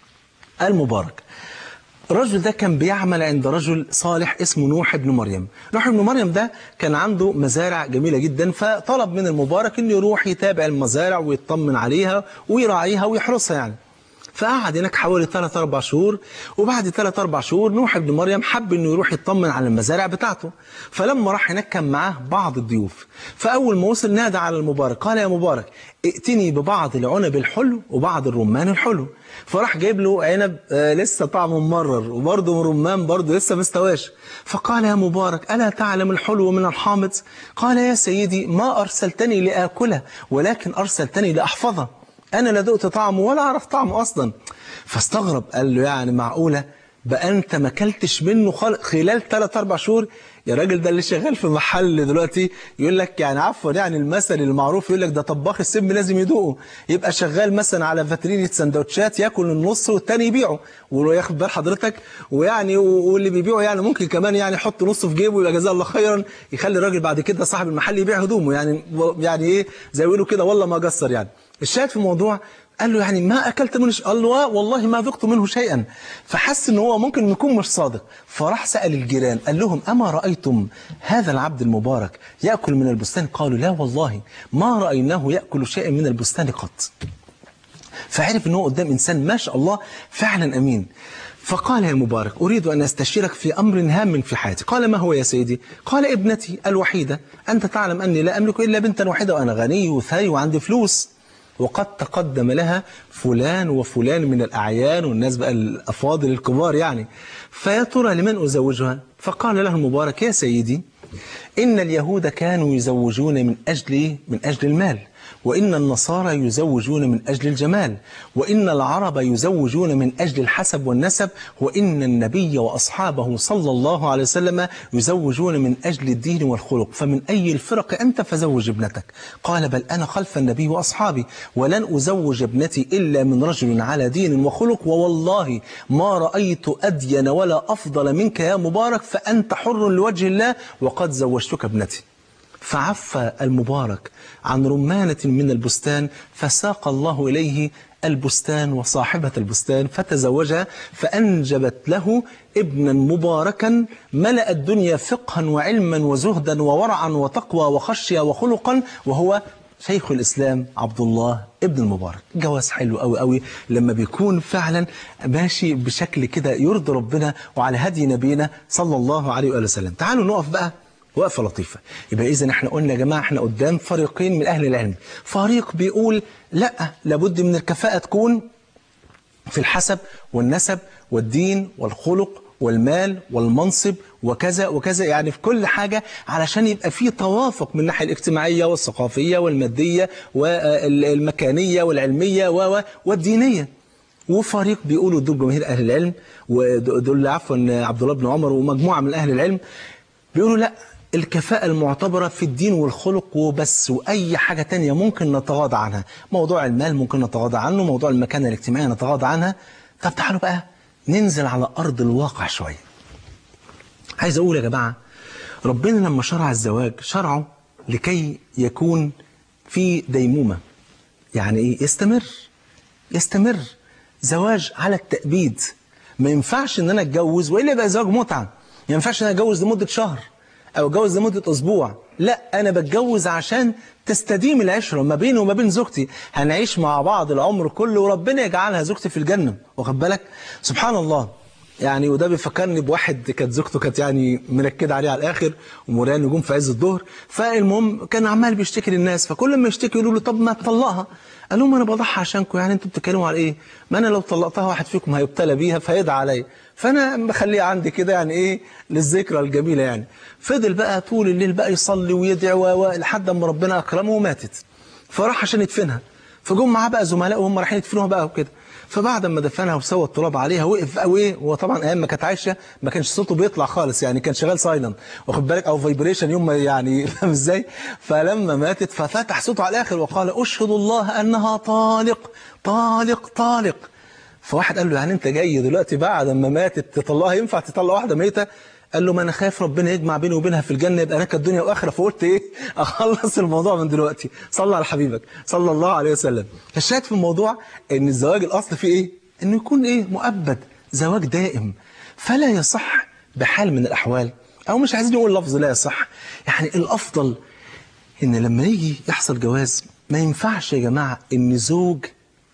المبارك. الرجل ده كان بيعمل عند رجل صالح اسمه نوح بن مريم. نوح بن مريم ده كان عنده مزارع جميلة جدا، فطلب من المبارك إنه يروح يتابع المزارع ويطمن عليها ويراعيها ويحرسها يعني. فقعد هناك حوالي 3-4 شهور، وبعد 3-4 شهور نوح بن مريم حب انه يروح يطمن على المزارع بتاعته. فلما راح هناك كان معاه بعض الضيوف، فاول ما وصل نادى على المبارك قال يا مبارك ائتني ببعض العنب الحلو وبعض الرمان الحلو. فراح جايب له عنب لسه طعمه ممرر، وبرضه رمان برضه لسه مستواش. فقال يا مبارك ألا تعلم الحلو من الحامض؟ قال يا سيدي ما أرسلتني لآكله ولكن أرسلتني لأحفظه، أنا لا دقت طعمه ولا أعرف طعمه أصلا. فاستغرب، قال له يعني معقولة بقى أنت ما كلتش منه خلال 3-4 شهور؟ يا راجل ده اللي شغال في محل دلوقتي يقول لك يعني عفوا يعني المثل المعروف يقول لك ده طباخ السم لازم يدوقه، يبقى شغال مثلا على فاترينة سندوتشات ياكل النص والتاني يبيعه وياخد بال حضرتك، ويعني واللي بيبيعه يعني ممكن كمان يعني يحط نصه في جيبه يبقى جزاه الله خيرا، يخلي الراجل بعد كده صاحب المحل يبيع هدومه، يعني ايه زي يقولوا كده والله ما قصر يعني. الشاهد في الموضوع قال له يعني ما أكلت منه قال له والله ما ذقت منه شيئا. فحس ان هو ممكن يكون مش صادق، فراح سأل الجيران قال لهم أما رأيتم هذا العبد المبارك يأكل من البستان؟ قالوا لا والله ما رأيناه يأكل شيئا من البستان قط. فعرف ان هو قدام إنسان ما شاء الله فعلا أمين. فقال يا مبارك أريد أن أستشيرك في أمر هام في حياتي. قال ما هو يا سيدي؟ قال ابنتي الوحيدة، أنت تعلم أني لا أملك إلا بنتا واحدة وأنا غني وثري وعندي فلوس، وقد تقدم لها فلان وفلان من الأعيان والناس بقى الأفاضل الكبار يعني، فيا ترى لمن أزوجها؟ فقال له المبارك يا سيدي إن اليهود كانوا يزوجون من أجل المال، وإن النصارى يزوجون من أجل الجمال، وإن العرب يزوجون من أجل الحسب والنسب، وإن النبي وأصحابه صلى الله عليه وسلم يزوجون من أجل الدين والخلق، فمن أي الفرق أنت فزوج ابنتك؟ قال بل أنا خلف النبي وأصحابي، ولن أزوج ابنتي إلا من رجل على دين وخلق، ووالله ما رأيت أدين ولا أفضل منك يا مبارك، فأنت حر لوجه الله وقد زوجتك ابنتي. فعفى المبارك عن رمانة من البستان، فساق الله إليه البستان وصاحبة البستان فتزوجها، فأنجبت له ابنا مباركا ملأ الدنيا فقها وعلما وزهدا وورعا وتقوى وخشية وخلقا، وهو شيخ الإسلام عبد الله ابن المبارك. جواز حلو قوي قوي لما بيكون فعلا ماشي بشكل كده يرضي ربنا وعلى هدي نبينا صلى الله عليه وآله وسلم. تعالوا نقف بقى وقفة لطيفة. يبقى إذن احنا قلنا يا جماعة احنا قدام فريقين من أهل العلم. فريق بيقول لا، لابد من الكفاءة تكون في الحسب والنسب والدين والخلق والمال والمنصب وكذا وكذا، يعني في كل حاجة علشان يبقى في توافق من الناحية الاجتماعية والثقافية والمادية والمكانية والعلمية والدينية. وفريق بيقولوا دول جماهير أهل العلم، ودول عفوا عبد الله بن عمر ومجموعة من أهل العلم بيقولوا لا، الكفاءة المعتبرة في الدين والخلق وبس، وأي حاجة تانية ممكن نتغاضى عنها. موضوع المال ممكن نتغاضى عنه، موضوع المكانة الاجتماعية نتغاضى عنها. طب تعالوا بقى ننزل على أرض الواقع شوية. عايز أقول يا جماعة، ربنا لما شرع الزواج شرعه لكي يكون في ديمومة. يعني إيه؟ يستمر زواج على التأبيد. ما ينفعش إن أنا أتجوز وإلا يبقى زواج متعة. ما ينفعش إن أنا أتجوز لمدة شهر أو أتجوز لمدة أسبوع. لا، أنا بتجوز عشان تستديم العشرة ما بيني وما بين زوجتي. هنعيش مع بعض العمر كله وربنا يجعلها زوجتي في الجنة. واخد بالك؟ سبحان الله. يعني وده بيفكرني بواحد كانت زوجته كانت يعني منكده عليه على الاخر ومرايه نجوم في عز الظهر. فالمهم كان عمال بيشتكي للناس، فكل ما يشتكي يقولوا له طب ما تطلقها. قال لهم انا بضحي عشانكم، يعني انتوا بتتكلموا على ايه؟ ما انا لو طلقتها واحد فيكم هيبتلى بيها فيدعى عليا، فانا بخليها عندي كده يعني ايه للذكرى الجميله يعني. فضل بقى طول الليل بقى يصلي ويدعي لحد ما ربنا اكرمه وماتت. فراح عشان يدفنها، فجم معاه بقى زملائه وهم رايحين يدفنوها بقى وكده. فبعد ما دفنها وسوى التراب عليها وقف بقى وايه، هو طبعا ايام ما كانت عايشه ما كانش صوته بيطلع خالص، يعني كان شغال سايلنت واخد بالك او فايبريشن يوم ما يعني فاهم ازاي. فلما ماتت ففتح صوته على الاخر وقال اشهد الله انها طالق طالق طالق. فواحد قال له يعني انت جاي دلوقتي بعد ما ماتت تطلقها؟ ينفع تطلق واحده ميته؟ قال له ما انا خايف ربنا يجمع بيني وبينها في الجنه يبقى نكد الدنيا واخره، فقلت ايه اخلص الموضوع من دلوقتي. صلى على حبيبك صلى الله عليه وسلم. الشاهد في الموضوع ان الزواج الاصل فيه ايه؟ انه يكون ايه؟ مؤبد، زواج دائم. فلا يصح بحال من الاحوال، او مش عايزين نقول لفظ لا يصح، يعني الافضل ان لما يجي يحصل جواز ما ينفعش يا جماعه ان زوج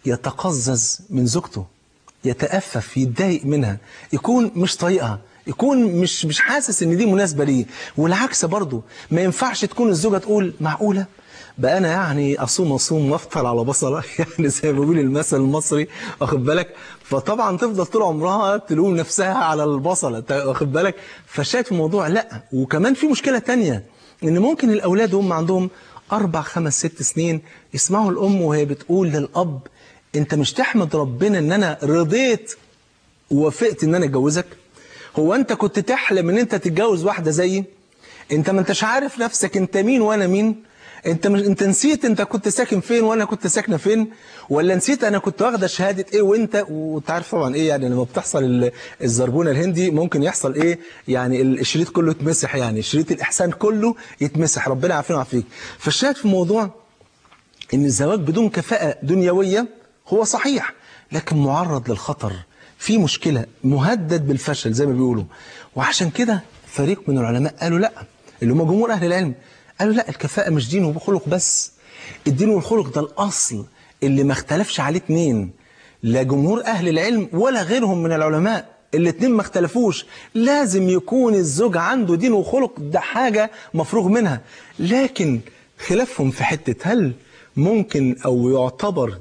يتقزز من زوجته، يتأفف، يتضايق منها، يكون مش طايقها، يكون مش حاسس ان دي مناسبة ليه. والعكس برضه ما ينفعش تكون الزوجة تقول معقولة بقى انا يعني اصوم وافطر على بصلة يعني زي ما بيقول المثل المصري واخد بالك. فطبعا تفضل طول عمرها تلوم نفسها على البصلة واخد بالك. فشايف في الموضوع لا. وكمان في مشكلة تانية، ان ممكن الاولاد هم عندهم 4 5 6 سنين يسمعوا الام وهي بتقول للاب انت مش تحمد ربنا ان انا رضيت ووافقت ان انا اتجوزك؟ هو انت كنت تحلم ان انت تتجوز واحده زيي؟ انت ما انتش عارف نفسك انت مين وانا مين؟ انت نسيت انت كنت ساكن فين وانا كنت ساكنه فين؟ ولا نسيت انا كنت واخده شهاده ايه وانت عارف طبعا ايه يعني لما بتحصل الزربونه الهندي ممكن يحصل ايه يعني الشريط كله يتمسح، يعني شريط الاحسان كله يتمسح، ربنا يعافينا ويعافيك. فالشاهد في الموضوع ان الزواج بدون كفاءه دنيويه هو صحيح لكن معرض للخطر، في مشكلة، مهدد بالفشل زي ما بيقولوا. وعشان كده فريق من العلماء قالوا لا، اللي هم جمهور أهل العلم قالوا لا، الكفاءة مش دين وخلق بس. الدين والخلق ده الأصل اللي ما اختلفش عليه اتنين، لا جمهور أهل العلم ولا غيرهم من العلماء، الاتنين ما اختلفوش. لازم يكون الزوج عنده دين وخلق، ده حاجة مفروغ منها. لكن خلافهم في حتة هل ممكن أو يعتبر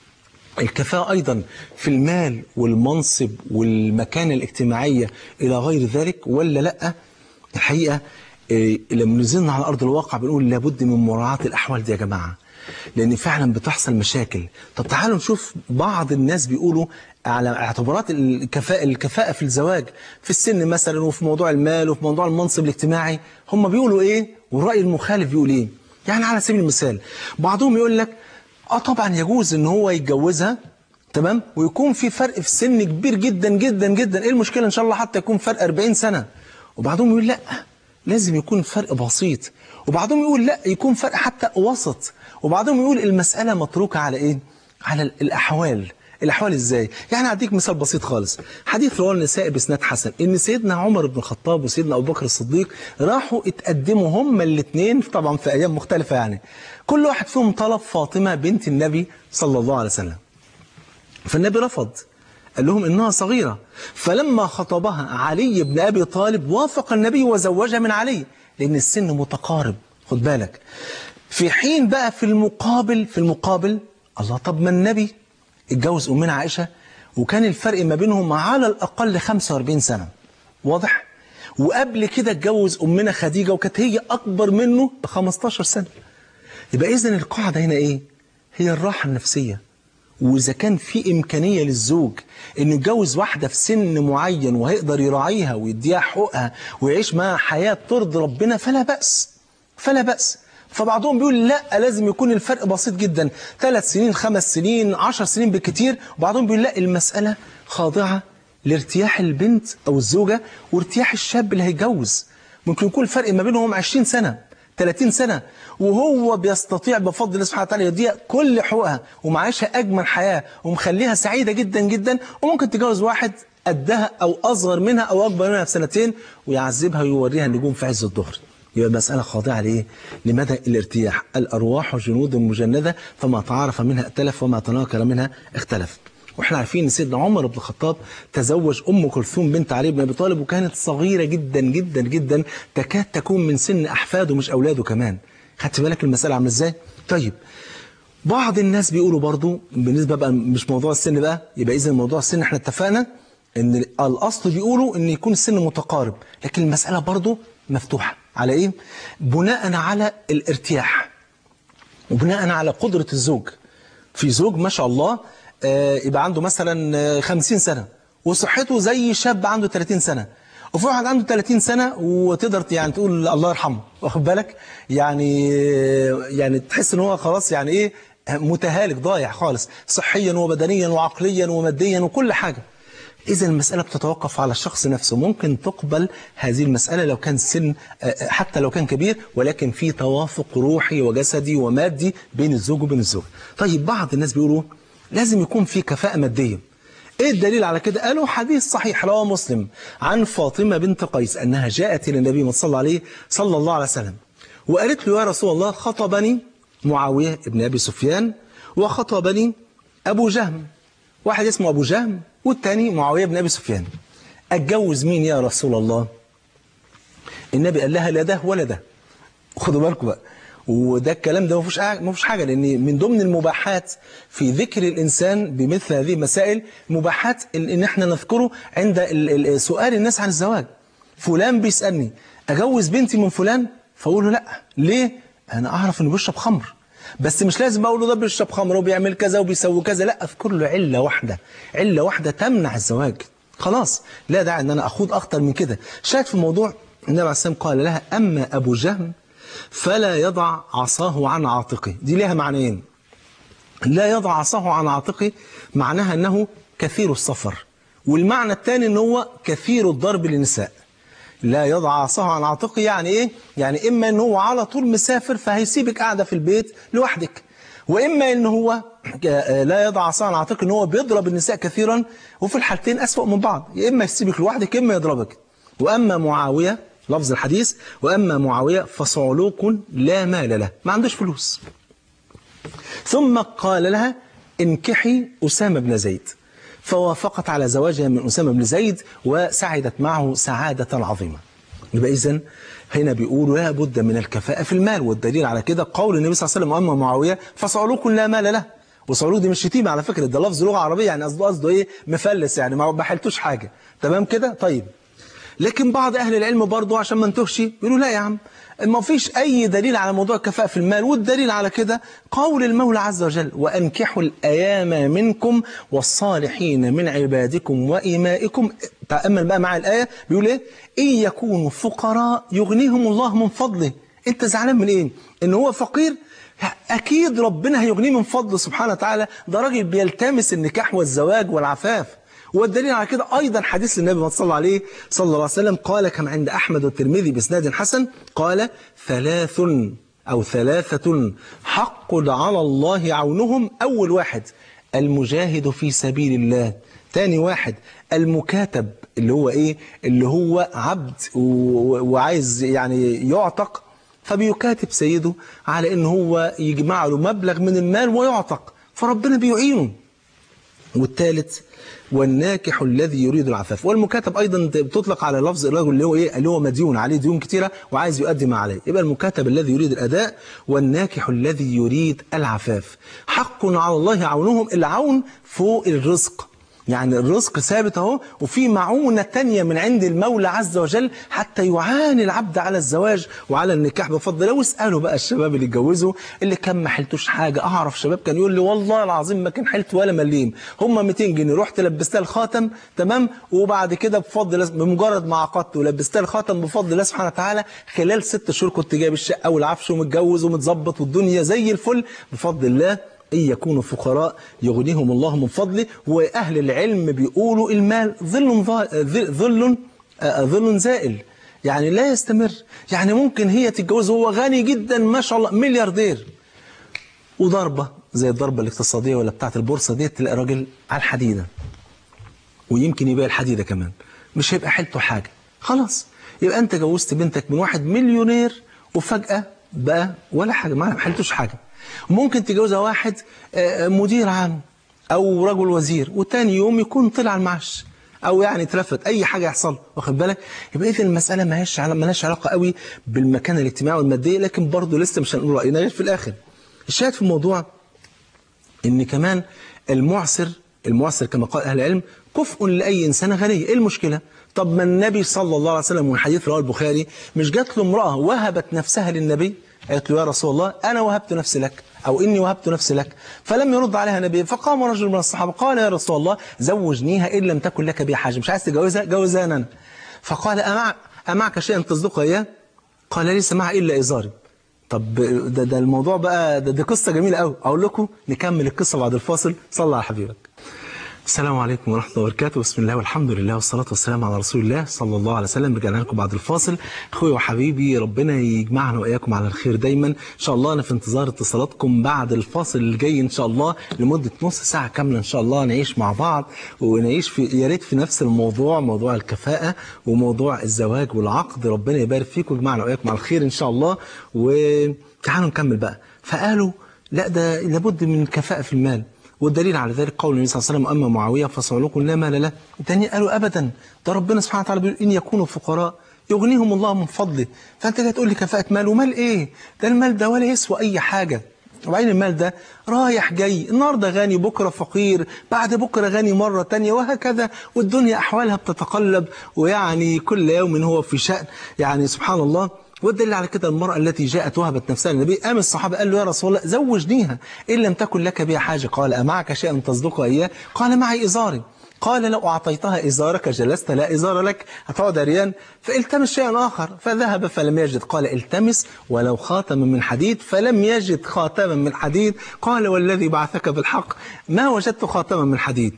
الكفاءة أيضا في المال والمنصب والمكانة الاجتماعية إلى غير ذلك ولا لأ؟ الحقيقة لما نزلنا على أرض الواقع بنقول لابد من مراعاة الأحوال دي يا جماعة، لأن فعلا بتحصل مشاكل. طب تعالوا نشوف بعض الناس بيقولوا على اعتبارات الكفاءة في الزواج في السن مثلا وفي موضوع المال وفي موضوع المنصب الاجتماعي، هم بيقولوا إيه والرأي المخالف بيقول إيه. يعني على سبيل المثال بعضهم يقول لك طبعا يجوز ان هو يتجوزها تمام ويكون في فرق في السن كبير جدا جدا جدا، ايه المشكلة ان شاء الله حتى يكون فرق 40 سنة. وبعضهم يقول لا لازم يكون فرق بسيط، وبعضهم يقول لا يكون فرق حتى وسط، وبعضهم يقول المسألة متروكة على ايه؟ على الأحوال الأحوال إزاي؟ يعني أديك مثال بسيط خالص. حديث رواه النسائي بإسناد حسن إن سيدنا عمر بن الخطاب وسيدنا أبو بكر الصديق راحوا اتقدموا هما الاثنين طبعا في أيام مختلفة يعني. كل واحد فيهم طلب فاطمة بنت النبي صلى الله عليه وسلم. فالنبي رفض، قال لهم إنها صغيرة. فلما خطبها علي بن أبي طالب وافق النبي وزوجها من علي لأن السن متقارب. خد بالك. في حين بقى في المقابل الله، طب ما النبي اتجوز أمنا عائشة وكان الفرق ما بينهم على الأقل 45 سنة، واضح؟ وقبل كده اتجوز أمنا خديجة وكانت هي أكبر منه ب 15 سنة. يبقى إذن القاعدة هنا إيه؟ هي الراحة النفسية. وإذا كان في إمكانية للزوج إنه يتجوز واحدة في سن معين وهيقدر يراعيها ويديها حقوقها ويعيش معها حياة ترضي ربنا فلا بأس، فلا بأس. فبعضهم بيقول لا، لازم يكون الفرق بسيط جدا، 3 سنين 5 سنين 10 سنين بالكتير. وبعضهم بيقول لا، المسألة خاضعة لارتياح البنت أو الزوجة وارتياح الشاب اللي هيتجوز. ممكن يكون الفرق ما بينهم 20 سنة 30 سنة وهو بيستطيع بفضل الله سبحانه وتعالى يديها كل حقوقها ومعيشها أجمل حياة ومخليها سعيدة جدا جدا. وممكن تجوز واحد قدها أو أصغر منها أو أكبر منها بسنتين ويعذبها ويوريها النجوم في عز الظهر. يبقى المسألة خاضعة لإيه؟ لمدى الارتياح. الأرواح جنود مجندة فما تعارف منها ائتلف وما تناكر منها اختلف. واحنا عارفين ان سيدنا عمر بن الخطاب تزوج ام كلثوم بنت علي بن ابي طالب وكانت صغيره جدا جدا جدا، تكاد تكون من سن احفاده مش اولاده كمان. خدت بالك المساله عامله ازاي؟ طيب بعض الناس بيقولوا برضو بالنسبه بقى مش موضوع السن بقى، يبقى اذا موضوع السن احنا اتفقنا ان الاصل بيقولوا ان يكون السن متقارب، لكن المساله برضو مفتوحه على ايه؟ بناء على الارتياح وبناء على قدره الزوج. في زوج ما شاء الله يبقى عنده مثلا 50 سنة وصحته زي شاب عنده 30 سنة، وفي واحد عنده 30 سنة وتقدر يعني تقول الله يرحمه، واخد بالك؟ يعني تحس ان هو خلاص يعني ايه، متهالك ضايع خالص صحيا وبدنيا وعقليا وماديا وكل حاجة. إذا المسألة بتتوقف على الشخص نفسه. ممكن تقبل هذه المسألة لو كان سن حتى لو كان كبير، ولكن في توافق روحي وجسدي ومادي بين الزوج وبين الزوجة. طيب بعض الناس بيقولوا لازم يكون في كفاءة مادية. ايه الدليل على كده؟ قالوا حديث صحيح رواه مسلم عن فاطمة بنت قيس أنها جاءت إلى النبي صلى الله عليه وسلم وقالت له يا رسول الله خطبني معاوية ابن أبي سفيان وخطبني أبو جهم، واحد اسمه أبو جهم والتاني معاوية بن أبي سفيان، أتجوز مين يا رسول الله؟ النبي قال لها لا ده ولا ده. خدوا بالكم بقى، وده الكلام ده ما فيش حاجة، لأن من ضمن المباحات في ذكر الإنسان بمثل هذه المسائل مباحات إن احنا نذكره عند سؤال الناس عن الزواج. فلان بيسألني أجوز بنتي من فلان، فأقول له لا. ليه؟ أنا أعرف إنه بيشرب خمر، بس مش لازم أقول له ده بيشرب خمر وبيعمل كذا وبيسوي كذا، لا، أذكر له علة واحدة تمنع الزواج. خلاص لا داعي إن أنا أخوض أكتر من كده. شاهد في الموضوع النبي عليه السلام قال لها أما أبو جهم فلا يضع عصاه عن عاتقه. دي لها معنيين. لا يضع عصاه عن عاتقه معناها أنه كثير السفر، والمعنى الثاني أنه هو كثير الضرب للنساء. لا يضع عصاه عن عاتقه يعني إيه؟ يعني إما أنه هو على طول مسافر فهيسيبك قاعدة في البيت لوحدك، وإما أنه هو لا يضع عصاه عن عاتقه أنه هو بيضرب النساء كثيرا، وفي الحالتين أسوأ من بعض، يا إما يسيبك لوحدك يا إما يضربك. وأما معاوية، لفظ الحديث، وأما معاوية فصعلوق لا مال له، ما عندوش فلوس. ثم قال لها انكحي أسامة بن زيد، فوافقت على زواجها من أسامة بن زيد وسعدت معه سعادة عظيمة. يبقى إذن هنا بيقولوا لا بد من الكفاءة في المال، والدليل على كده قول النبي صلى الله عليه وسلم وأما معاوية فصعلوق لا مال له. وصعلوق دي مش شتيمة على فكرة، ده لفظ لغة عربية، يعني قصده إيه؟ مفلس، يعني ما حلتوش حاجة. تمام كده؟ طيب، لكن بعض أهل العلم برضو عشان ما نتوهش بيقولوا لا يا عم، ما فيش أي دليل على موضوع الكفاءة في المال، والدليل على كده قول المولى عز وجل وأنكحوا الأيام منكم والصالحين من عبادكم وإمائكم. تأمل بقى مع الآية بيقول إيه؟ إن يكونوا فقراء يغنيهم الله من فضله. أنت زعلان من إيه؟ إن هو فقير؟ أكيد ربنا هيغنيه من فضله سبحانه وتعالى، ده راجل بيلتمس النكاح والزواج والعفاف. والدليل على كده أيضا حديث النبي صلى الله عليه وسلم قال كما عند أحمد والترمذي بإسناد حسن قال ثلاثة حق على الله عونهم. أول واحد المجاهد في سبيل الله. تاني واحد المكاتب، اللي هو ايه؟ اللي هو عبد وعايز يعني يعتق، فبيكاتب سيده على ان هو يجمع له مبلغ من المال ويعتق، فربنا بيعينه. والثالث والناكح الذي يريد العفاف. والمكاتب ايضا بتطلق على لفظ الرجل اللي هو ايه؟ اللي هو مديون، عليه ديون كتيره وعايز يؤدي ما عليه، يبقى المكاتب الذي يريد الاداء، والناكح الذي يريد العفاف. حق على الله عونهم، العون فوق الرزق، يعني الرزق ثابت اهو، وفي معونة تانية من عند المولى عز وجل حتى يعاني العبد على الزواج وعلى النكاح بفضل الله. واسألوا بقى الشباب اللي اتجوزوا اللي كان ما حلتوش حاجة. أعرف شباب كان يقول لي والله العظيم ما كان حلت ولا مليم، هم 200 جنيه رحت لبستها الخاتم تمام، وبعد كده بفضل الله بمجرد ما عقدت ولبستها الخاتم بفضل الله سبحانه وتعالى خلال 6 شهور كنت جايب الشقة والعفش ومتجوز ومتظبط والدنيا زي الفل بفضل الله. إن يكونوا فقراء يغنيهم الله من فضله. وأهل العلم بيقولوا المال ظل زائل، يعني لا يستمر. يعني ممكن هي تتجوز هو غني جدا ما شاء الله ملياردير، وضربة زي الضربة الاقتصادية ولا بتاعة البورصة دي تلاقي راجل على الحديدة، ويمكن يبيع الحديدة كمان، مش هيبقى حيلته حاجة. خلاص يبقى أنت جوزت بنتك من واحد مليونير وفجأة بقى ولا حاجة، ما حيلتوش حاجة. ممكن تجوزها واحد مدير عام أو رجل وزير وتاني يوم يكون طلع المعاش أو يعني اترفد، أي حاجة يحصل، واخد بالك؟ يبقى إذن المسألة مالهاش علاقة قوي بالمكانة الاجتماعية والمادية، لكن برضه لسه مش هنقول رأينا غير في الآخر. الشاهد في الموضوع إن كمان المعسر كما قال أهل العلم كفء لأي إنسان غني. إيه المشكلة؟ طب ما النبي صلى الله عليه وسلم من حديث رواه البخاري مش جات له امرأة وهبت نفسها للنبي، قالت له يا رسول الله أنا وهبت نفسي لك أو إني وهبت نفسي لك، فلم يرد عليها النبي. فقام رجل من الصحابة قال يا رسول الله زوجنيها إن لم تكن لك بها حاجة، مش عايز تجوزها جوزها أنا. فقال أمعك شيئا تصدقه إياه؟ قال ليس معي إلا إزاري. طب ده الموضوع بقى دي قصة جميلة قوي. أقول لكم نكمل القصة بعد الفاصل. صلى على حبيبك. السلام عليكم ورحمة الله وبركاته. بسم الله والحمد لله والصلاة والسلام على رسول الله صلى الله عليه وسلم. رجعنا لكم بعد الفاصل. أخوي وحبيبي ربنا يجمعنا وإياكم على الخير دايما إن شاء الله. أنا في انتظار اتصالاتكم بعد الفاصل الجاي إن شاء الله لمدة نص ساعة كاملة إن شاء الله، نعيش مع بعض ونعيش يا ريت في نفس الموضوع، موضوع الكفاءة وموضوع الزواج والعقد. ربنا يبارك فيكم ويجمعنا وإياكم على الخير إن شاء الله. وتعالوا نكمل بقى. فقالوا لا ده لابد من كفاءة في المال، والدليل على ذلك قول النبي صلى الله عليه وسلم أما معاوية فصعلوك لا مال له. الثاني قالوا أبدا ده ربنا سبحانه وتعالى بيقول إن يكونوا فقراء يغنيهم الله من فضله. فأنت جاي تقول لي كفاءة مال، ومال إيه؟ ده المال ده ولا يسوى أي حاجة. وبعدين المال ده رايح جاي، النهارده غني بكرة فقير، بعد بكرة غني مرة تانية وهكذا، والدنيا أحوالها بتتقلب، ويعني كل يوم هو في شأن، يعني سبحان الله. والدليل على كده المرأة التي جاءت وهبت نفسها للنبي، قام الصحابة قال له يا رسول الله زوجنيها إن لم تكن لك بها حاجة. قال أمعك شيئا تصدقه إياه؟ قال معي إزاري. قال لو أعطيتها إزارك جلست لا إزار لك، هتقعد عريان، فالتمس شيئا آخر. فذهب فلم يجد. قال التمس ولو خاتما من حديد، فلم يجد خاتما من حديد. قال والذي بعثك بالحق ما وجدت خاتما من حديد.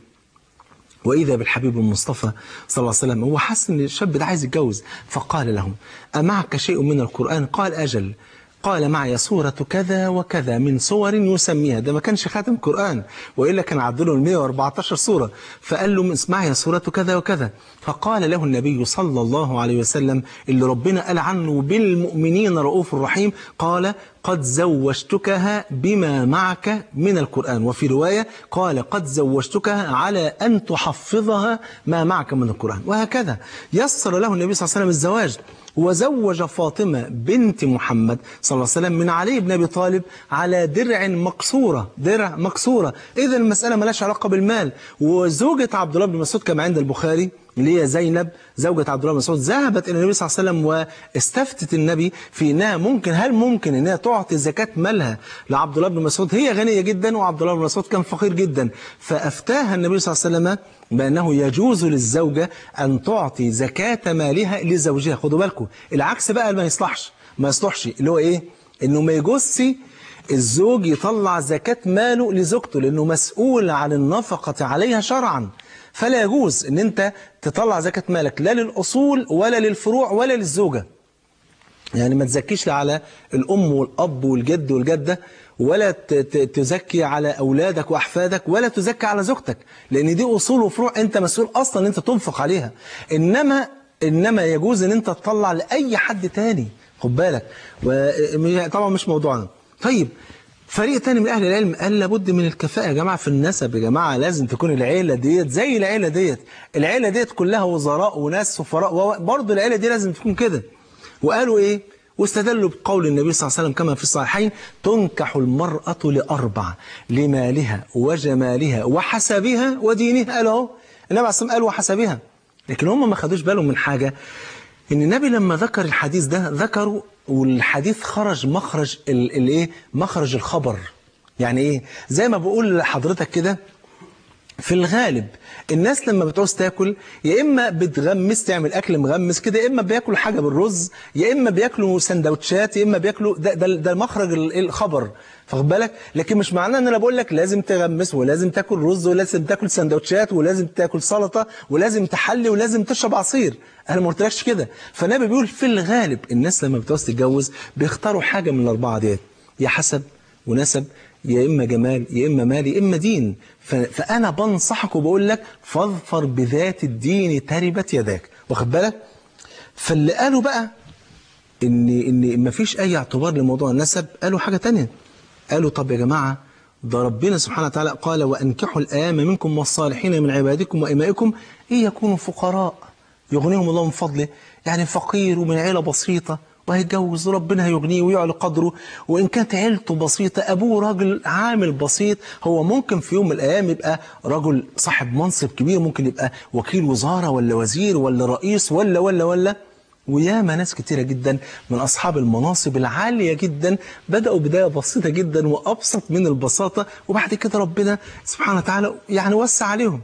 وإذا بالحبيب المصطفى صلى الله عليه وسلم هو حس ان الشاب ده عايز يتجوز، فقال لهم أمعك شيء من القرآن؟ قال أجل. قال معي سورة كذا وكذا من صور يسميها. ده ما كانش خاتم قرآن وإلا كان عدله 114 سورة. فقال له معي سورة كذا وكذا. فقال له النبي صلى الله عليه وسلم اللي ربنا قال عنه بالمؤمنين رؤوف رحيم، قال قد زوجتكها بما معك من القرآن. وفي رواية قال قد زوجتكها على أن تحفظها ما معك من القرآن. وهكذا يسر له النبي صلى الله عليه وسلم الزواج، وزوج فاطمة بنت محمد صلى الله عليه وسلم من علي بن أبي طالب على درع مكسورة. إذا المسألة ملاش علاقة بالمال. وزوجة عبد الله بن مسعود كما عند البخاري اللي هي زينب زوجة عبد الله بن مسعود ذهبت إلى النبي صلى الله عليه وسلم واستفتت النبي في إنها هل ممكن إنها تعطي زكاة مالها لعبد الله بن مسعود. هي غنية جدا وعبد الله بن مسعود كان فقير جدا، فأفتاها النبي صلى الله عليه وسلم بأنه يجوز للزوجة أن تعطي زكاة مالها لزوجها. خدوا بالكم العكس بقى ما يصلحش اللي هو إيه؟ إنه ما يجوزش الزوج يطلع زكاة ماله لزوجته لأنه مسؤول عن النفقة عليها شرعا. فلا يجوز ان انت تطلع زكاة مالك لا للأصول ولا للفروع ولا للزوجة. يعني ما تزكيش لا على الأم والأب والجد والجدة، ولا تزكي على أولادك وأحفادك، ولا تزكي على زوجتك، لأن دي أصول وفروع أنت مسؤول أصلا أنت تنفق عليها. إنما يجوز أن أنت تطلع لأي حد تاني، خد بالك، طبعا مش موضوعنا. طيب فريق تاني من أهل العلم قال لابد من الكفاءة يا جماعة في النسب، يا جماعة لازم تكون العيلة ديت زي العيلة ديت، العيلة ديت كلها وزراء وناس سفراء، وبرضه العيلة دي لازم تكون كده. وقالوا إيه؟ واستدلوا بقول النبي صلى الله عليه وسلم كما في الصحيحين: تنكح المرأة لأربع: لمالها وجمالها وحسبها ودينها. قالوا اهو النبي عليه الصلاة والسلام قال وحسبها، لكن هم ما خدوش بالهم من حاجة، ان النبي لما ذكر الحديث ده ذكروا والحديث خرج مخرج الايه، مخرج الخبر. يعني ايه؟ زي ما بقول لحضرتك كده، في الغالب الناس لما بتعوز تاكل يا اما بتغمس تعمل اكل مغمس كده، يا اما بياكلوا حاجه بالرز، يا اما بياكلوا سندوتشات، يا اما بياكلوا ده مخرج الخبر، فاخد بالك. لكن مش معناه ان انا بقول لك لازم تغمس ولازم تاكل رز ولازم تاكل سندوتشات ولازم تاكل سلطه ولازم تحلي ولازم تشرب عصير، انا ما قلتلكش كده. فالنبي بيقول في الغالب الناس لما بتعوز تتجوز بيختاروا حاجه من الاربعه ديت، يا حسب ونسب، يا إما جمال، يا إما مال، يا إما دين. فأنا بنصحك وبقول لك فاظفر بذات الدين تربت يداك، واخد بالك. فاللي قالوا بقى إن مفيش أي اعتبار لموضوع النسب، قالوا حاجة تانية. قالوا طب يا جماعة، ده ربنا سبحانه وتعالى قال: وأنكحوا الأيام منكم والصالحين من عبادكم وإمائكم إن يكونوا فقراء يغنيهم الله من فضله. يعني فقير ومن عيلة بسيطة وهيتجوز ربنا هيغنيه ويعلى قدره، وإن كانت عيلته بسيطة أبوه راجل عامل بسيط، هو ممكن في يوم من الأيام يبقى رجل صاحب منصب كبير، ممكن يبقى وكيل وزارة ولا وزير ولا رئيس ولا. وياما ناس كتيرة جدا من أصحاب المناصب العالية جدا بدأوا بداية بسيطة جدا وأبسط من البساطة، وبعد كده ربنا سبحانه وتعالى يعني وسع عليهم.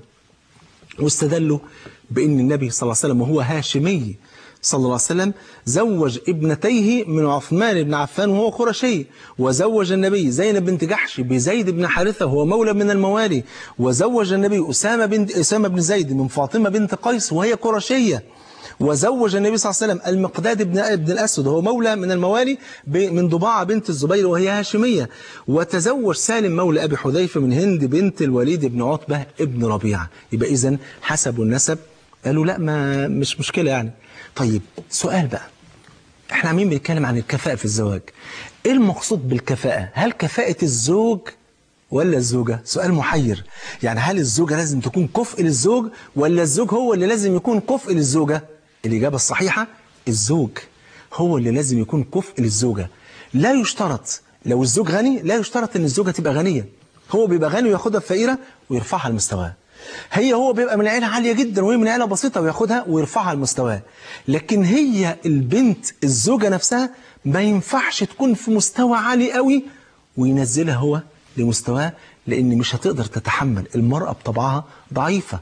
واستدلوا بأن النبي صلى الله عليه وسلم وهو هاشمي صلى الله عليه وسلم زوج ابنتيه من عثمان بن عفان وهو قرشي، وزوج النبي زينب بنت جحش بزيد بن حارثة وهو مولى من الموالي، وزوج النبي أسامة بن زيد من فاطمة بنت قيس وهي قرشية، وزوج النبي صلى الله عليه وسلم المقداد بن الأسود وهو مولى من الموالي من ضباعة بنت الزبير وهي هاشمية، وتزوج سالم مولى أبي حذيفة من هند بنت الوليد بن عتبة ابن ربيعة. يبقى إذن حسب النسب قالوا لا، ما مش مشكلة يعني. طيب سؤال بقى، احنا عمين بنتكلم عن الكفاءة في الزواج، ايه المقصود بالكفاءة؟ هل كفاءة الزوج ولا الزوجة؟ سؤال محير. يعني هل الزوجة لازم تكون كفء للزوج ولا الزوج هو اللي لازم يكون كفء للزوجة؟ الإجابة الصحيحة الزوج هو اللي لازم يكون كفء للزوجة. لا يشترط لو الزوج غني، لا يشترط ان الزوجة تبقى غنية، هو بيبقى غني وياخدها فقيرة ويرفعها لمستواه، هو بيبقى من عيلة عالية جدا وهي من عيلة بسيطة وياخدها ويرفعها لمستواه. لكن هي البنت الزوجة نفسها ما ينفعش تكون في مستوى عالي قوي وينزلها هو لمستواه، لأن مش هتقدر تتحمل. المرأة بطبعها ضعيفة،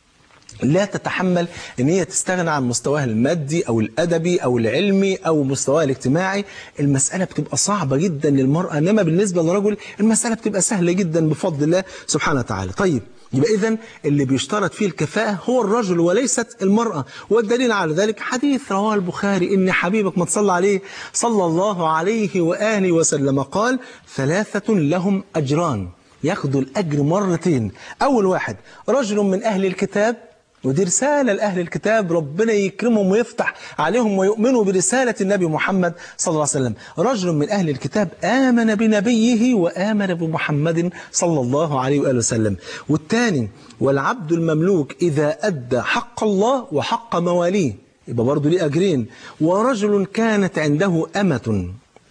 لا تتحمل ان هي تستغنى عن مستواها المادي او الادبي او العلمي او مستواها الاجتماعي. المسألة بتبقى صعبة جدا للمرأة، انما بالنسبة للرجل المسألة بتبقى سهلة جدا بفضل الله سبحانه وتعالى. طيب يبقى إذن اللي بيشترط فيه الكفاءة هو الرجل وليست المرأة. والدليل على ذلك حديث رواه البخاري إن حبيبك ما تصلى عليه صلى الله عليه وآله وسلم قال: ثلاثة لهم أجران، ياخدوا الأجر مرتين. أول واحد رجل من أهل الكتاب، ودي رسالة لأهل الكتاب، ربنا يكرمهم ويفتح عليهم ويؤمنوا برسالة النبي محمد صلى الله عليه وسلم. رجل من أهل الكتاب آمن بنبيه وآمن بمحمد صلى الله عليه وآله وسلم. والثاني والعبد المملوك إذا أدى حق الله وحق مواليه، يبقى برضه ليه أجرين. ورجل كانت عنده أمة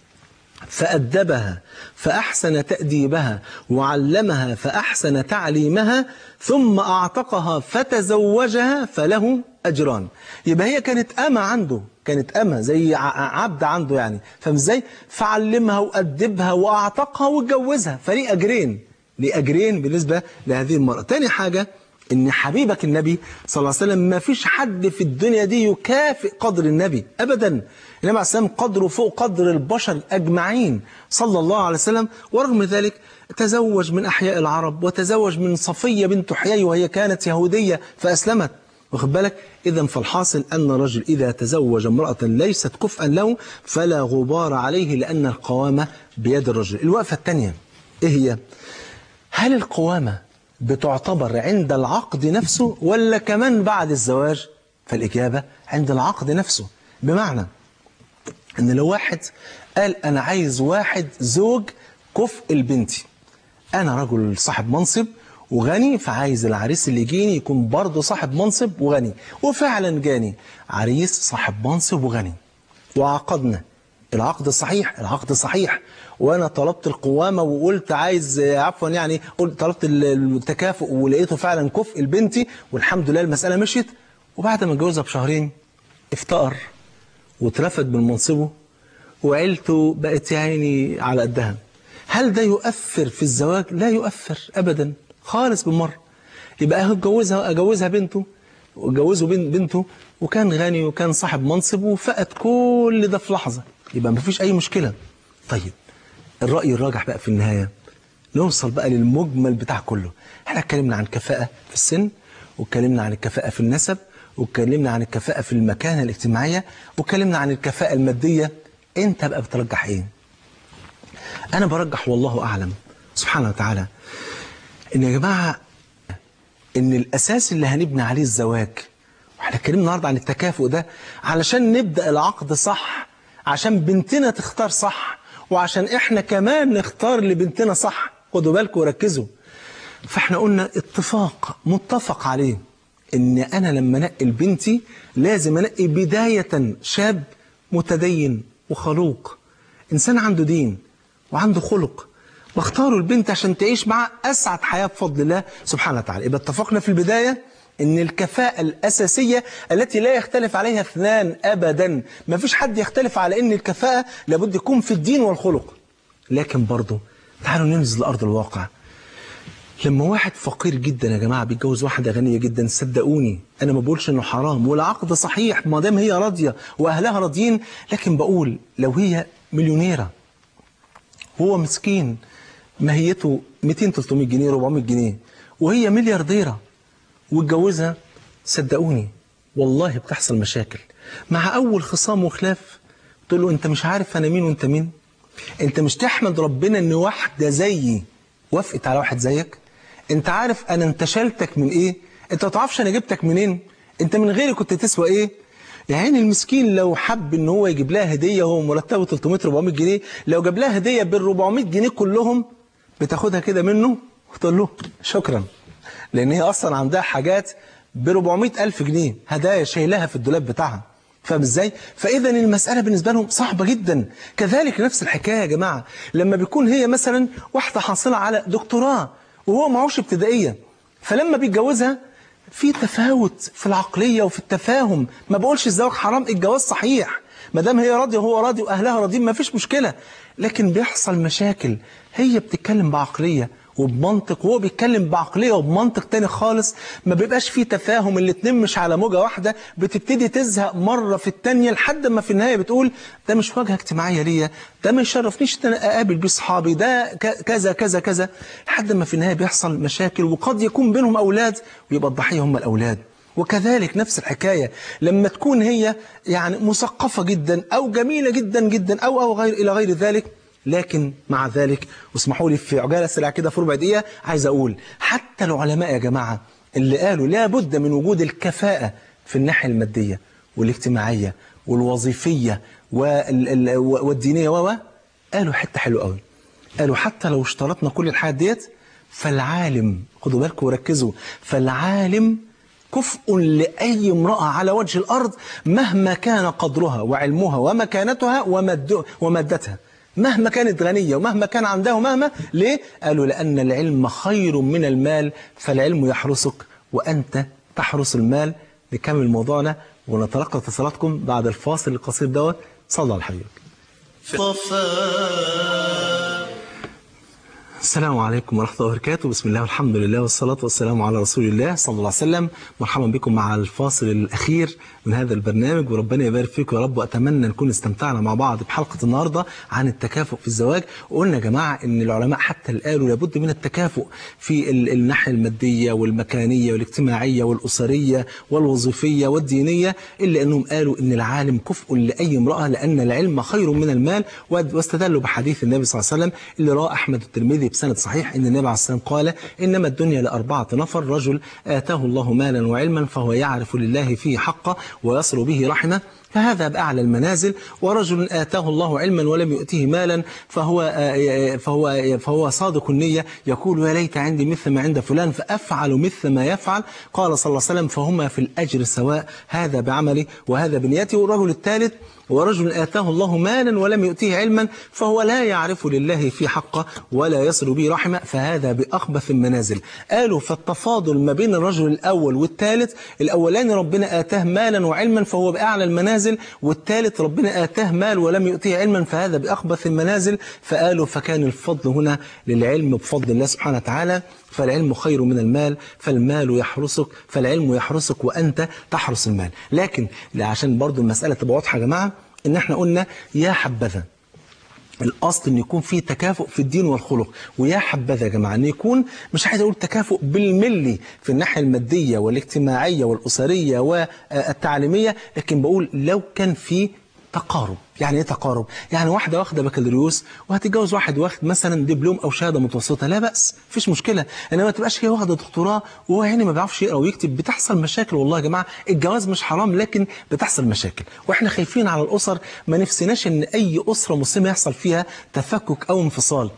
فأدبها فأحسن تأديبها وعلمها فأحسن تعليمها ثم أعتقها فتزوجها فله أجران. يبقى هي كانت أمة عنده، كانت أمة زي عبد عنده يعني، فاهم ازاي؟ فعلمها وأدبها وأعتقها واتجوزها، فليه أجرين، ليه أجرين بالنسبة لهذه المرأة. تاني حاجة إن حبيبك النبي صلى الله عليه وسلم ما فيش حد في الدنيا دي يكافئ قدر النبي أبدا. النبي عليه السلام قدره فوق قدر البشر أجمعين صلى الله عليه وسلم. ورغم ذلك تزوج من أحياء العرب، وتزوج من صفية بنت حيي وهي كانت يهودية فأسلمت، واخد بالك؟ إذا فالحاصل أن الرجل إذا تزوج امرأة ليست كفءا له فلا غبار عليه، لأن القوامة بيد الرجل. الوقفة الثانية إيه هي؟ هل القوامة بتعتبر عند العقد نفسه ولا كمان بعد الزواج؟ فالإجابة عند العقد نفسه. بمعنى أن لو واحد قال أنا عايز واحد زوج كفء لبنتي، أنا رجل صاحب منصب وغني، فعايز العريس اللي يجيني يكون برضه صاحب منصب وغني، وفعلا جاني عريس صاحب منصب وغني، وعقدنا العقد صحيح، العقد صحيح، وانا طلبت القوامه وقلت عايز عفوا يعني قلت طلبت التكافؤ ولقيته فعلا كفء لبنتي، والحمد لله المساله مشيت. وبعد ما اتجوزها بشهرين افتقر واترفد من منصبه وعيلته بقت يا عيني على قدها. هل ده يؤثر في الزواج؟ لا يؤثر ابدا خالص بالمره. يبقى اجوزها بنته واتجوزوا بنته وكان غني وكان صاحب منصب وفقد كل ده في لحظه، يبقى مفيش اي مشكله. طيب الرأي الراجح بقى في النهاية نوصل بقى للمجمل بتاع كله. احنا اتكلمنا عن كفاءة في السن، واتكلمنا عن الكفاءة في النسب، واتكلمنا عن الكفاءة في المكانة الاجتماعية، واتكلمنا عن الكفاءة المادية. انت بقى بترجح ايه؟ انا برجح والله اعلم سبحانه وتعالى ان يا جماعة ان الاساس اللي هنبني عليه الزواج، واحنا اتكلمنا النهارده عن التكافؤ ده علشان نبدأ العقد صح، عشان بنتنا تختار صح، وعشان احنا كمان نختار لبنتنا صح. خدوا بالكم وركزوا. فاحنا قلنا اتفاق متفق عليه ان انا لما انقي لبنتي لازم انقي بداية شاب متدين وخلوق، انسان عنده دين وعنده خلق، واختاروا البنت عشان تعيش معاه اسعد حياة بفضل الله سبحانه وتعالى. يبقى اتفقنا في البداية ان الكفاءة الاساسية التي لا يختلف عليها اثنان ابدا، ما فيش حد يختلف على ان الكفاءة لابد يكون في الدين والخلق. لكن برضه تعالوا ننزل لارض الواقع. لما واحد فقير جدا يا جماعة بيتجوز واحدة غنية جدا، صدقوني انا ما بقولش انه حرام، والعقد صحيح ما دام هي راضية واهلها راضيين، لكن بقول لو هي مليونيرة هو مسكين ماهيته 200 300 جنيه 400 جنيه وهي مليارديرة واتجوزها، صدقوني والله بتحصل مشاكل. مع اول خصام وخلاف تقول له انت مش عارف انا مين وانت مين؟ انت مش تحمد ربنا ان واحدة زيي وافقت على واحد زيك؟ انت عارف انا انتشلتك من ايه؟ انت ما تعرفش انا جبتك منين؟ انت من غيري كنت تسوى ايه؟ يعني المسكين لو حب ان هو يجيب لها هدية وهو مرتبه 300 400 جنيه، لو جاب لها هدية بال 400 جنيه كلهم بتاخدها كده منه وتقول له شكرا، لان هي اصلا عندها حاجات ب 400,000 جنيه هدايا شايلها في الدولاب بتاعها. فاهم ازاي؟ فاذا المساله بالنسبه لهم صعبه جدا. كذلك نفس الحكايه يا جماعه لما بيكون هي مثلا واحده حاصله على دكتوراه وهو معهوش ابتدائيه، فلما بيتجوزها في تفاوت في العقليه وفي التفاهم. ما بقولش الزواج حرام، الجواز صحيح ما دام هي راضيه وهو راضي واهلها راضيين ما فيش مشكله، لكن بيحصل مشاكل. هي بتتكلم بعقليه وبمنطق وهو بيتكلم بعقليه وبمنطق تاني خالص، ما بيبقاش فيه تفاهم، الاتنين مش على موجه واحده، بتبتدي تزهق مره في الثانيه لحد ما في النهايه بتقول ده مش واجهه اجتماعيه ليا، ده ما يشرفنيش ان انا اقابل بيه اصحابي، ده كذا كذا كذا، لحد ما في النهايه بيحصل مشاكل وقد يكون بينهم اولاد ويبقى الضحيه هم الاولاد. وكذلك نفس الحكايه لما تكون هي يعني مثقفه جدا او جميله جدا جدا او غير الى غير ذلك، لكن مع ذلك واسمحوا لي في عجاله سريعه كده في ربع دقيقه عايز اقول حتى العلماء يا جماعه اللي قالوا لا بد من وجود الكفاءه في الناحيه الماديه والاجتماعيه والوظيفيه والدينيه قالوا حته حلوه قوي. قالوا حتى لو اشترطنا كل الحاجات ديت فالعالم، خدوا بالكم وركزوا، فالعالم كفء لأي امرأة على وجه الأرض مهما كان قدرها وعلمها ومكانتها ومادتها، مهما كانت غنية ومهما كان عندها ومهما. ليه؟ قالوا لأن العلم خير من المال، فالعلم يحرسك وأنت تحرس المال. نكمل موضوعنا ونتلقى اتصالاتكم بعد الفاصل القصير دوت. صلى على حبيبك. السلام عليكم ورحمة الله وبركاته. بسم الله والحمد لله والصلاة والسلام على رسول الله صلى الله عليه وسلم. مرحبا بكم مع الفاصل الأخير من هذا البرنامج، وربنا يبارك فيكم يا رب. وأتمنى نكون استمتعنا مع بعض بحلقة النهاردة عن التكافؤ في الزواج. وقلنا يا جماعة إن العلماء حتى قالوا لابد من التكافؤ في الناحية المادية والمكانية والاجتماعية والأسرية والوظيفية والدينية، إلا أنهم قالوا إن العالم كفء لأي امرأة لأن العلم خير من المال. واستدلوا بحديث النبي صلى الله عليه وسلم اللي رواه أحمد الترمذي بسند صحيح ان النبي عليه الصلاة والسلام قال: إنما الدنيا لأربعة نفر، رجل آتاه الله مالا وعلما فهو يعرف لله فيه حقه ويصل به رحمه فهذا بأعلى المنازل، ورجل آتاه الله علما ولم يؤته مالا فهو صادق النية يقول: يا ليت عندي مثل ما عند فلان فأفعل مثل ما يفعل. قال صلى الله عليه وسلم: فهما في الأجر سواء، هذا بعمله وهذا بنيته. والرجل الثالث: ورجل آتاه الله مالا ولم يؤتيه علما فهو لا يعرف لله في حقه ولا يصل به رحمه فهذا بأخبث المنازل. قالوا فالتفاضل ما بين الرجل الأول والثالث، الأولاني ربنا آتاه مالا وعلما فهو بأعلى المنازل، والثالث ربنا آتاه مال ولم يؤتيه علما فهذا بأخبث المنازل. فقالوا فكان الفضل هنا للعلم بفضل الله سبحانه وتعالى، فالعلم خير من المال، فالمال يحرسك، فالعلم يحرسك وأنت تحرس المال. لكن عشان برضو المسألة تبقى واضحة يا جماعة، إن احنا قلنا يا حبذا الأصل أن يكون فيه تكافؤ في الدين والخلق، ويا حبذا يا جماعة أن يكون، مش عايز أقول تكافؤ بالملي في الناحية المادية والاجتماعية والأسرية والتعليمية، لكن بقول لو كان فيه تقارب. يعني ايه تقارب؟ يعني واحدة واخدة بكالوريوس وهتتجوز واحد واخد مثلا دبلوم او شهادة متوسطة، لا بأس، مفيش مشكلة. انما ما تبقاش هي واخدة دكتوراه وهو يعني ما بيعرفش يقرا ويكتب. بتحصل مشاكل والله يا جماعة. الجواز مش حرام لكن بتحصل مشاكل، واحنا خايفين على الأسر. ما نفسناش ان اي أسرة مسلمة يحصل فيها تفكك او انفصال.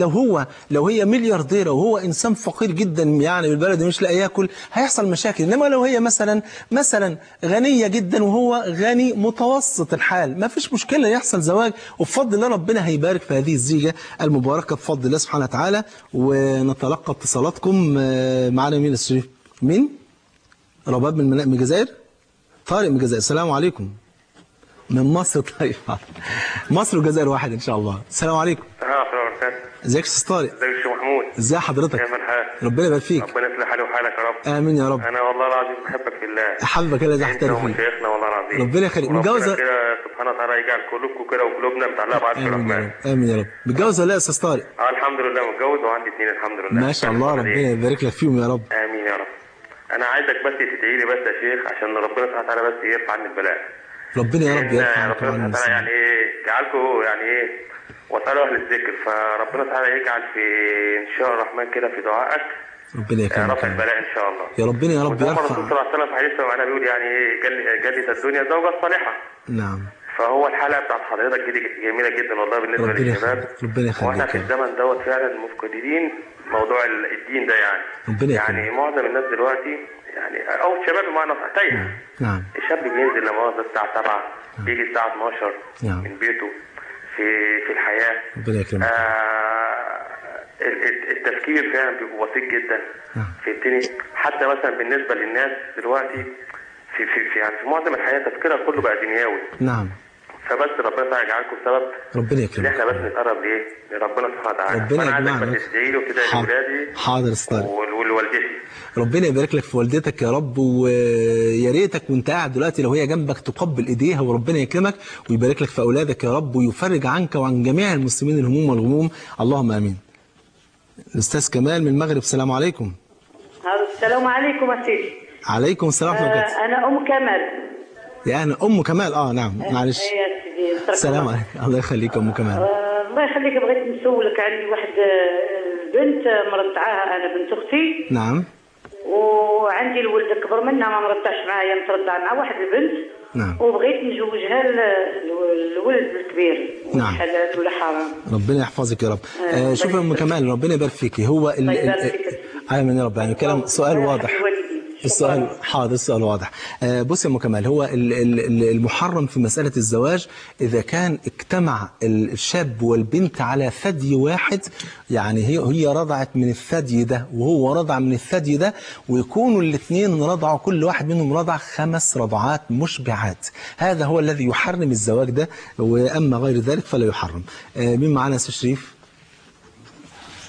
لو هي مليارديرة وهو إنسان فقير جدا يعني بالبلد مش لاقي ياكل، هيحصل مشاكل. إنما لو هي مثلا غنية جدا وهو غني متوسط الحال، ما فيش مشكلة، يحصل زواج وبفضل الله ربنا هيبارك في هذه الزيجة المباركة بفضل الله سبحانه وتعالى. ونتلقى اتصالاتكم. معنا مين الشريف؟ مين؟ رباب من الجزائر؟ طارق من الجزائر. السلام عليكم. من مصر. طيب مصر والجزائر واحد إن شاء الله. السلام عليكم. ازيك يا استاذ طارق؟ ازيك يا شيخ محمود؟ ازي حضرتك؟ كيف الحال؟ ربنا يبارك فيك. ربنا يصلح حالي وحالك يا رب. امين يا رب. انا والله العظيم بحبك في الله. احبك انا زي احترم فيك. شيخنا والله العظيم. ربنا يخليك. متجوزه كده سبحانه وتعالى يجعل قلوبكم كده وقلوبنا متعلقه بعرش الرحمن. امين يا رب. متجوز ولا يا استاذ طارق؟ الحمد لله متجوز وعندي 2 الحمد لله. ما شاء الله، ربنا يبارك لك فيهم يا رب. امين يا رب. انا عايزك بس تدعي لي بس يا شيخ عشان ربنا سبحانه وتعالى بس يرفع عني البلاء. ربنا يا رب يرفع عنك ربنا سبحانه يعني ايه جعلكم يعني ايه واسألوا أهل الذكر، فربنا تعالى يجعل في إن شاء الله الرحمن كده في دعائك ربنا يكرمك رفع البلاء إن شاء الله. يا ربنا يا رب يرفع. الرسول صلى الله عليه وسلم في حديث معنا بيقول يعني جلت الدنيا زوجة صالحة. نعم. فهو الحلقة بتاعت حضرتك دي جميلة جدا والله بالنسبة للشباب. ربنا يخليك. واحنا في الزمن دوت فعلا مفتقدين موضوع الدين ده يعني. ربنا يخليك. يعني معظم الناس دلوقتي يعني أو الشباب بمعنى صح تايه. نعم. الشاب بينزل لمؤاخذة الساعة 7 بيجي الساعة 12 نعم. من بيته في الحياة. ربنا يكرمك. التفكير فعلا بيبقى بسيط جدا في الدنيا. حتى مثلا بالنسبة للناس دلوقتي في يعني في معظم الحياة تفكيرها كله بقى دنيوي. نعم. فبس ربنا تعالى يجعلكم سبب ربنا يكرمك ان احنا بس نتقرب لايه؟ لربنا سبحانه وتعالى. ربنا يجمعنا. بس تدعي لي وتدعي لاولادي. حاضر استاذ. ولوالدتي. ربنا يبارك لك في والدتك يا رب، ويا ريتك وانت قاعد دلوقتي لو هي جنبك تقبل ايديها، وربنا يكرمك ويبارك لك في اولادك يا رب، ويفرج عنك وعن جميع المسلمين الهموم والغموم، اللهم امين. الاستاذ كمال من المغرب. السلام عليكم. السلام عليكم يا سيدي. عليكم السلام ورحمه الله وبركاته. انا ام كمال. يعني ام كمال. نعم معلش. يا سيدي السلام عليكم. الله يخليك ام كمال. الله يخليك. بغيت نسولك، عندي واحد بنت مرضعاها انا بنت اختي. نعم. وعندي الولد اكبر منها ما مرضعش معايا، مترضع مع واحد البنت. نعم. وبغيت نزوجها الولد الكبير. نعم. حلال ولا حرام؟ ربنا يحفظك يا رب. شوفي يا ام كمال ربنا يبارك فيكي. هو امين يا رب. يعني كلام سؤال واضح. السؤال حاضر. السؤال واضح. بص يا ام كمال، هو المحرم في مسألة الزواج إذا كان اجتمع الشاب والبنت على ثدي واحد، يعني هي رضعت من الثدي ده وهو رضع من الثدي ده، ويكونوا الاثنين رضعوا كل واحد منهم رضع 5 رضعات مشبعات، هذا هو الذي يحرم الزواج ده، وأما غير ذلك فلا يحرم. مين معانا يا أستاذ شريف؟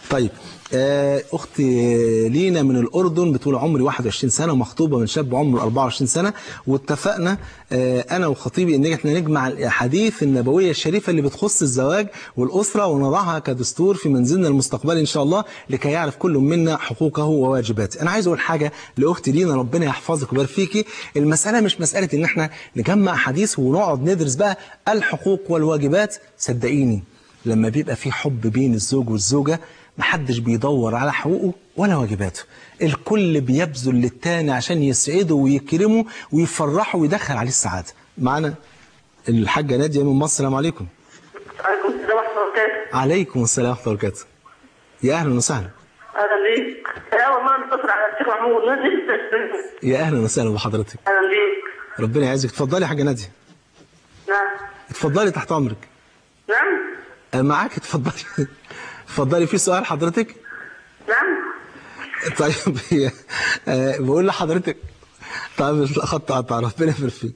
طيب أختي لينا من الأردن بتقول عمري 21 سنة ومخطوبة من شاب عمره 24 سنة، واتفقنا أنا وخطيبي إن إحنا نجمع الأحاديث النبوية الشريفة اللي بتخص الزواج والأسرة ونضعها كدستور في منزلنا المستقبلي إن شاء الله لكي يعرف كل منا حقوقه وواجباته. أنا عايز أقول حاجة لأختي لينا، ربنا يحفظك ويبارك فيكي. المسألة مش مسألة إن إحنا نجمع أحاديث ونقعد ندرس بقى الحقوق والواجبات. صدقيني لما بيبقى في حب بين الزوج والزوجة محدش بيدور على حقوقه ولا واجباته، الكل بيبذل للتاني عشان يسعده ويكرمه ويفرحه ويدخل عليه السعادة. معنا الحاجة نادية من مصر. السلام عليكم. عليكم السلام ورحمة الله وبركاته. عليكم السلام ورحمة الله وبركاته. يا أهلا وسهلا. أهلا بيك. أول مرة نتصل على الشيخ محمود. يا أهلا وسهلا بحضرتك. أهلا بيك. ربنا يعزك. اتفضلي يا حاجة نادية. نعم. اتفضلي تحت أمرك. نعم. معاك اتفضلي. اتفضلي. في سؤال حضرتك؟ نعم. طيب بقول لحضرتك. طيب الخط قطع. ربنا يبارك فيك.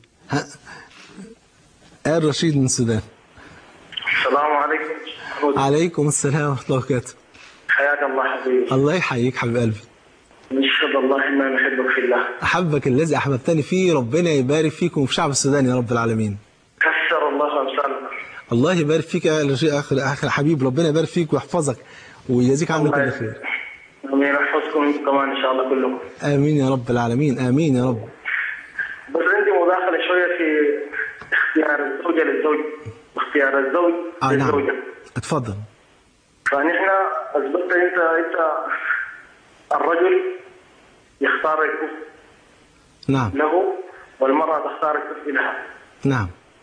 آل رشيد من السودان. السلام عليكم. عليكم السلام ورحمة الله وبركاته. حياك الله حبيبي. الله يحييك حبيب قلبي. نشهد الله إننا نحبك في الله. أحبك الذي أحببتني فيه. ربنا يبارك فيكم وفي شعب السودان يا رب العالمين. كسر الله أمثالنا. الله يبارك فيك يا أخي حبيب. ربنا يبارك فيك ويحفظك ويجازيك عنك كل خير. آمين. يحفظكم انتم كمان إن شاء الله كلكم. آمين يا رب العالمين. آمين يا رب. بس عندي مداخلة شوية في اختيار الزوجة للزوج واختيار الزوج للزوجة. نعم. اتفضل. فنحن أثبتت أنت الرجل يختار الكفء نعم. له والمرأة تختار الكفء لها. نعم.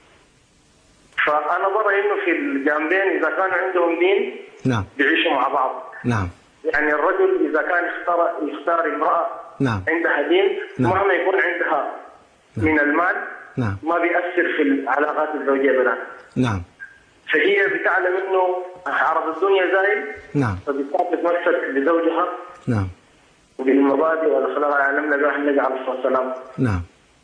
فأنا برى إنه في الجانبين إذا كان عندهم دين نعم بيعيشوا مع بعض. نعم. يعني الرجل إذا كان يختار امرأة نعم عندها دين نعم. مهما يكون عندها من المال نعم ما بيأثر في العلاقات الزوجية بينها. نعم. فهي بتعلم إنه عرض الدنيا زايد. نعم. فبتقعد تتمسك بزوجها. نعم. وبالمبادئ والأخلاق اللي علمنا بها النبي عليه الصلاة والسلام. نعم.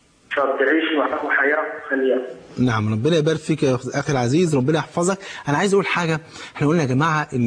فبتعيش معه حياة خلية. نعم. ربنا يبارك فيك يا أخي العزيز. ربنا يحفظك. أنا عايز أقول حاجة. احنا قلنا يا جماعة إن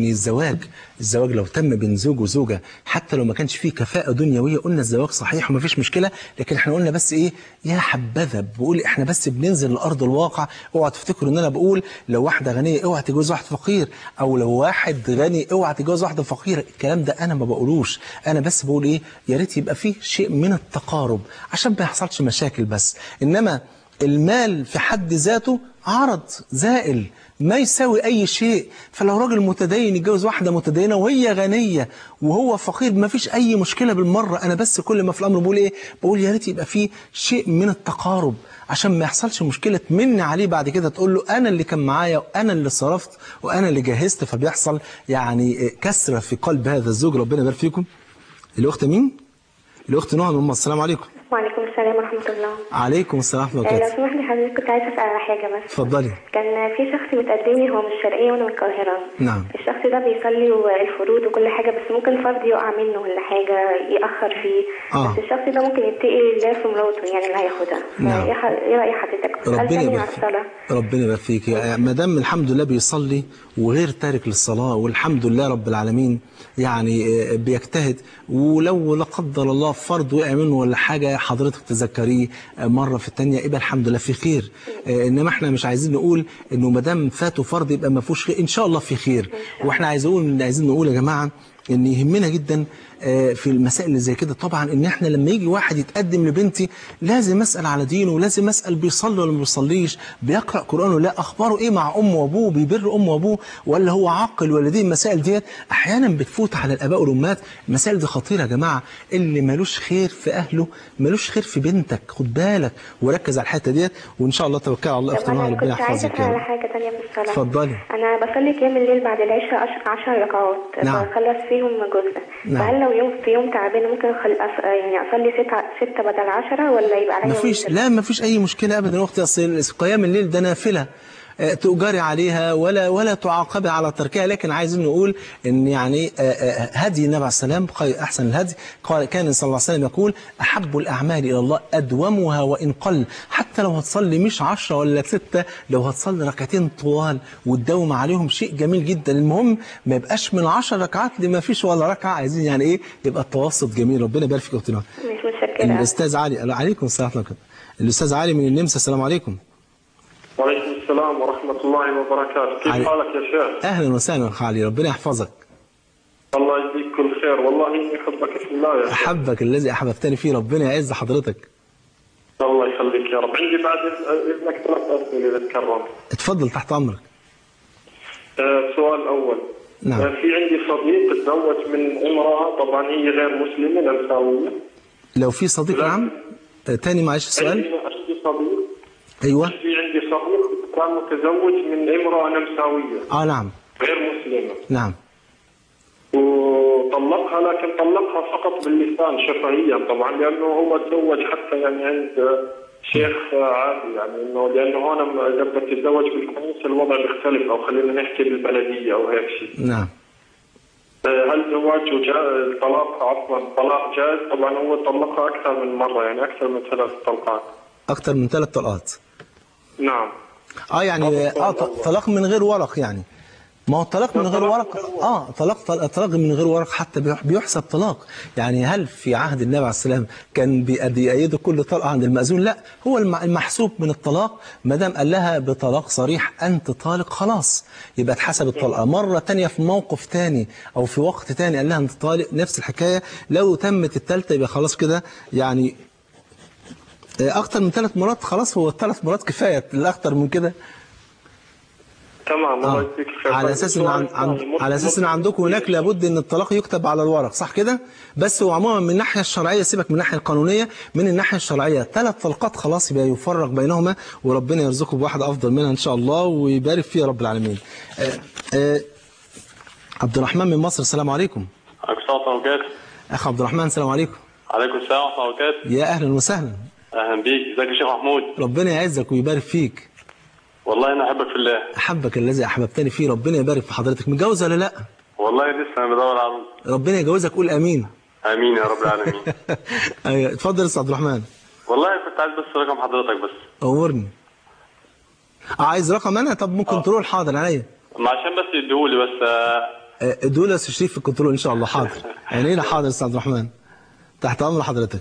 الزواج لو تم بين زوج وزوجة حتى لو ما كانش فيه كفاءة دنيوية قلنا الزواج صحيح وما فيش مشكلة، لكن احنا قلنا بس إيه يا حبذا بقول احنا بس بننزل لأرض الواقع. اوعى تفتكروا إن أنا بقول لو واحدة غنية اوعى تتجوز واحد فقير، أو لو واحد غني اوعى تتجوز واحدة فقيرة. الكلام ده أنا ما بقولوش. أنا بس بقول إيه يا ريت يبقى فيه شيء من التقارب عشان ما يحصلش مشاكل بس. إنما المال في حد ذاته عرض زائل ما يساوي أي شيء. فلو راجل متدين يتجوز واحدة متدينة وهي غنية وهو فقير ما فيش أي مشكلة بالمرة. أنا بس كل ما في الأمر بقول إيه بقول يا ريت يبقى فيه شيء من التقارب عشان ما يحصلش مشكلة تمن عليه بعد كده تقول له أنا اللي كان معايا وأنا اللي صرفت وأنا اللي جهزت، فبيحصل يعني كسرة في قلب هذا الزوج. ربنا يبارك فيكم. الأخت مين؟ الأخت نهى من مصر. السلام عليكم. وعليكم السلام ورحمة الله. عليكم السلام ورحمة الله لو وبركاته. سمحت لي حضرتك كنت عايزة أسأل على حاجة بس. اتفضلي. كان في شخص متقدم لي، هو من الشرقية وأنا من القاهرة. نعم. الشخص ده بيصلي الفروض وكل حاجة بس ممكن فرض يقع منه ولا حاجة يأخر فيه. بس الشخص ده ممكن يتقي الله في مراته يعني اللي هياخدها. نعم. إيه رأي حضرتك؟ ربنا يبارك فيك. ربنا يبارك فيك. ما دام الحمد لله بيصلي وغير تارك للصلاة والحمد لله رب العالمين يعني بيجتهد، ولو لا قدر الله فرض وقع منه ولا حاجة حضرتك تذكريه مرة في الثانية يبقى الحمد لله في خير. إنما احنا مش عايزين نقول إنه ما دام فاته فرض يبقى ما فيهوش خير. إن شاء الله في خير. واحنا عايزين نقول يا جماعة ان يهمنا جدا في المسائل اللي زي كده طبعا ان احنا لما يجي واحد يتقدم لبنتي لازم اسال على دينه، ولازم اسال بيصلي ولا ما بيصليش، بيقرا قران ولا لا، اخباره ايه مع امه وابوه، بيبر امه وابوه ولا هو عاقل ولا دي. المسائل ديت احيانا بتفوت على الاباء والامهات. المسائل دي خطيره يا جماعه. اللي ملوش خير في اهله ملوش خير في بنتك. خد بالك وركز على الحته ديت وان شاء الله توكل على الله. اختنا ربنا يحفظك. كنت عايزه على حاجه ثانيه في الصلاه. اتفضلي. انا بصلي قيام الليل بعد العشاء 10 ركعات. نعم. بخلص فيهم جزء. نعم. فهل لو في يوم تعبان ممكن يعني اصلي 6 بدل 10 ولا يبقى عليا؟ لا ما فيش اي مشكله ابدا يا اختي. اصل قيام الليل ده نافله. تؤجري عليها ولا تعاقبي على تركها، لكن عايزين نقول ان يعني هدي النبي عليه السلام احسن الهدي. قال كان صلى الله عليه وسلم يقول احب الاعمال الى الله ادومها وان قل، حتى لو هتصلي مش 10 ولا 6، لو هتصلي ركعتين طوال وتداوم عليهم شيء جميل جدا. المهم ما يبقاش من 10 ركعات لما فيش ولا ركعه، عايزين يعني ايه يبقى التوسط جميل. ربنا يبارك فيك يا اختنا. مش متشكره. الاستاذ علي، عليكم السلام ورحمه الله. الاستاذ علي من النمسا، السلام عليكم. وعليكم السلام ورحمة الله وبركاته. كيف حالك يا شيخ؟ أهلا وسهلا أخ علي، ربنا يحفظك. الله يجزيك كل خير، والله إني أحبك في الله يا شيخ. أحبك الذي أحببتني فيه، ربنا يعز حضرتك. الله يخليك يا رب. عندي بعد إذنك 3 أسئلة إذا تكرم. اتفضل تحت أمرك. سؤال أول. نعم. في عندي صديق تزوج من امرأة، طبعا هي غير مسلمة نمساوية. لو في صديق، نعم. تاني معلش السؤال. عندي صديق. أيوه. عندي صديق كان متزوج من امرأة نمساوية. نعم. غير مسلمة. نعم. وطلقها، لكن طلقها فقط باللسان شفهيا طبعا، لأنه هو تزوج حتى يعني عند شيخ عادي، يعني انه لأنه هون إذا بدك تتزوج بالكنيسة الوضع بيختلف، أو خلينا نحكي بالبلدية أو هيك شيء. نعم. هل زواجه الطلاق عفوا طلاق جائز؟ طبعا هو طلقها أكثر من مرة، يعني أكثر من 3 طلقات. أكثر من 3 طلقات. نعم. يعني طلاق من غير ورق يعني. ما هو الطلاق من غير ورق، طلاق من غير ورق حتى بيحسب طلاق. يعني هل في عهد النبي عليه السلام كان بيأيدوا كل طلقة عند المأذون؟ لا، هو المحسوب من الطلاق ما دام قال لها بطلاق صريح أنت طالق خلاص، يبقى اتحسب الطلقة. مرة تانية في موقف تاني أو في وقت تاني قال لها أنت طالق، نفس الحكاية. لو تمت الثالثة يبقى خلاص كده، يعني أكتر من 3 مرات خلاص، هو 3 مرات كفاية، الأكتر من كده تمام. الله يجزيك خير. على اساس ان عندكم هناك لابد ان الطلاق يكتب على الورق، صح كده؟ بس هو عموما من الناحيه الشرعيه، سيبك من الناحيه القانونيه، من الناحيه الشرعيه 3 طلقات خلاص يبقى يفرق بينهما، وربنا يرزقه بواحده افضل منها ان شاء الله ويبارك فيها يا رب العالمين. عبد الرحمن من مصر، السلام عليكم. عليكم السلام ورحمة الله وبركاته. اخ عبد الرحمن، السلام عليكم. عليكم السلام ورحمة الله وبركاته. يا اهلا وسهلا. اهلا بيك. ازيك يا شيخ محمود؟ ربنا يعزك ويبارك فيك. والله انا احبك في الله. احبك الذي احببتني فيه، ربنا يبارك في حضرتك. متجوز ولا لا؟ والله لسه انا بدور على عروس. ربنا يجوزك، قول امين. امين يا رب العالمين. ايوه اتفضل يا استاذ عبد الرحمن. والله كنت عايز بس رقم حضرتك بس. امرني. عايز رقم انا؟ طب ممكن كنترول، حاضر عليا. ما عشان بس يديهولي بس. اديهولي يا استاذ شريف في الكنترول ان شاء الله. حاضر. عينينا. حاضر يا استاذ عبد الرحمن، تحت امر حضرتك.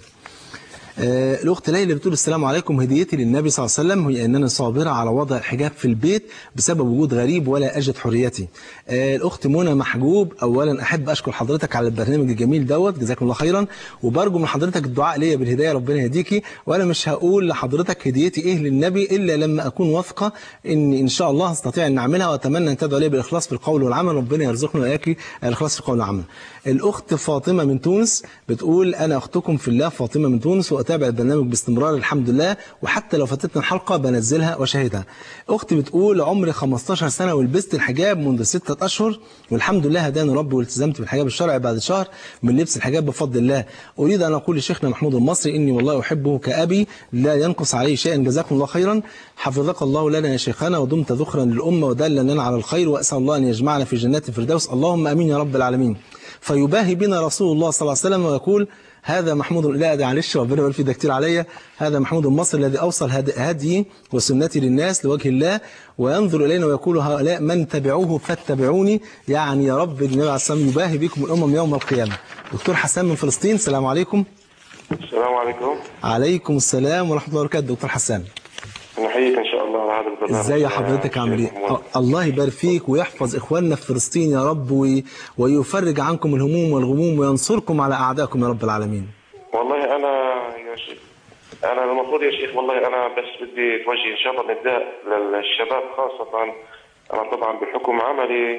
الأخت ليلى بتقول السلام عليكم، هديتي للنبي صلى الله عليه وسلم هي أنني صابرة على وضع الحجاب في البيت بسبب وجود غريب ولا أجد حريتي. الأخت منى محجوب، أولا أحب أشكر حضرتك على البرنامج الجميل دوت، جزاكم الله خيرا، وبرجو من حضرتك الدعاء ليا بالهداية، ربنا يهديكي. وأنا مش هقول لحضرتك هديتي إيه للنبي إلا لما أكون واثقة إن شاء الله هستطيع أن أعملها، وأتمنى أن تدعو لي بالإخلاص في القول والعمل، ربنا يرزقنا وإياكي الإخلاص في القول والعمل. الأخت فاطمة من تونس بتقول أنا أختكم في الله فاطمة من تونس، وأتابع البرنامج باستمرار الحمد لله، وحتى لو فاتتنا الحلقة بنزلها وشاهدها. أختي بتقول عمري 15 سنة ولبست الحجاب منذ 6 أشهر، والحمد لله هداني ربي والتزمت بالحجاب الشرعي بعد شهر من لبس الحجاب بفضل الله. أريد أن أقول لشيخنا محمود المصري إني والله أحبه كأبي لا ينقص عليه شيئا، جزاكم الله خيرا، حفظك الله لنا يا شيخنا، ودمت ذخرا للأمة ودلنا على الخير، وأسأل الله أن يجمعنا في جنات الفردوس، اللهم أمين يا رب العالمين. فيباهي بنا رسول الله صلى الله عليه وسلم ويقول هذا محمود، لا ده معلش ربنا يبارك فيه، ده كتير عليا، هذا محمود المصري الذي أوصل هدي وسنتي للناس لوجه الله، وينظر إلينا ويقول هؤلاء من تبعوه فاتبعوني، يعني يا رب النبي عليه الصلاة والسلام يباهي بكم الأمم يوم القيامة. دكتور حسان من فلسطين، السلام عليكم. السلام عليكم. عليكم السلام ورحمة الله وبركاته. دكتور حسان نحييك ان شاء الله على هذا البرنامج. ازاي حضرتك عامل ايه؟ الله يبارك فيك ويحفظ اخواننا في فلسطين يا رب، ويفرج عنكم الهموم والغموم وينصركم على اعدائكم يا رب العالمين. والله انا يا شيخ، انا المفروض يا شيخ والله انا بس بدي توجه ان شاء الله نداء للشباب خاصه. انا طبعا بحكم عملي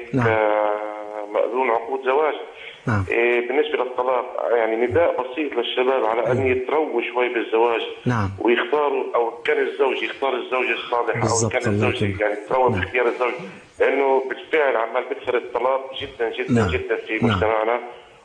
كمأذون عقود زواج. نعم. بالنسبة للطلاق يعني نداء بسيط للشباب على أن يترووا شوي بالزواج. نعم. ويختاروا، أو كان الزوج يختار الزوجة الصالحة، أو كان الزوج يعني يتروى باختيار الزوج، لأنه بالفعل عمال بكثر الطلاق جدا جدا. نعم. جدا في مجتمعنا.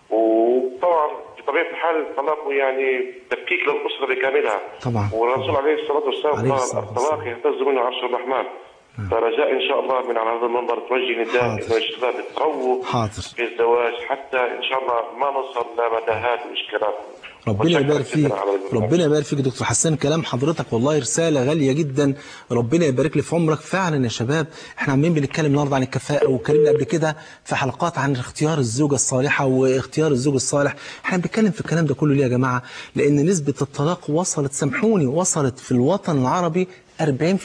وطبعا بطبيعة الحال الطلاق يعني تفكيك للأسرة بكاملها. طبعا. والرسول عليه الصلاة والسلام قال الطلاق يهتز منه عرش الرحمن. فرجاء ان شاء الله من على هذا المنبر توجه نداء انه الشباب يترووا في الزواج حتى ان شاء الله ما نوصل لمتاهات واشكالات. ربنا يبارك فيك، ربنا يبارك فيك دكتور حسان. كلام حضرتك والله رسالة غالية جدا، ربنا يبارك لي في عمرك. فعلا يا شباب احنا عمالين بنتكلم النهارده عن الكفاءة، واتكلمنا قبل كده في حلقات عن اختيار الزوجة الصالحة واختيار الزوج الصالح. احنا بنتكلم في الكلام ده كله ليه يا جماعة؟ لأن نسبة الطلاق وصلت، سامحوني، وصلت في الوطن العربي 40%.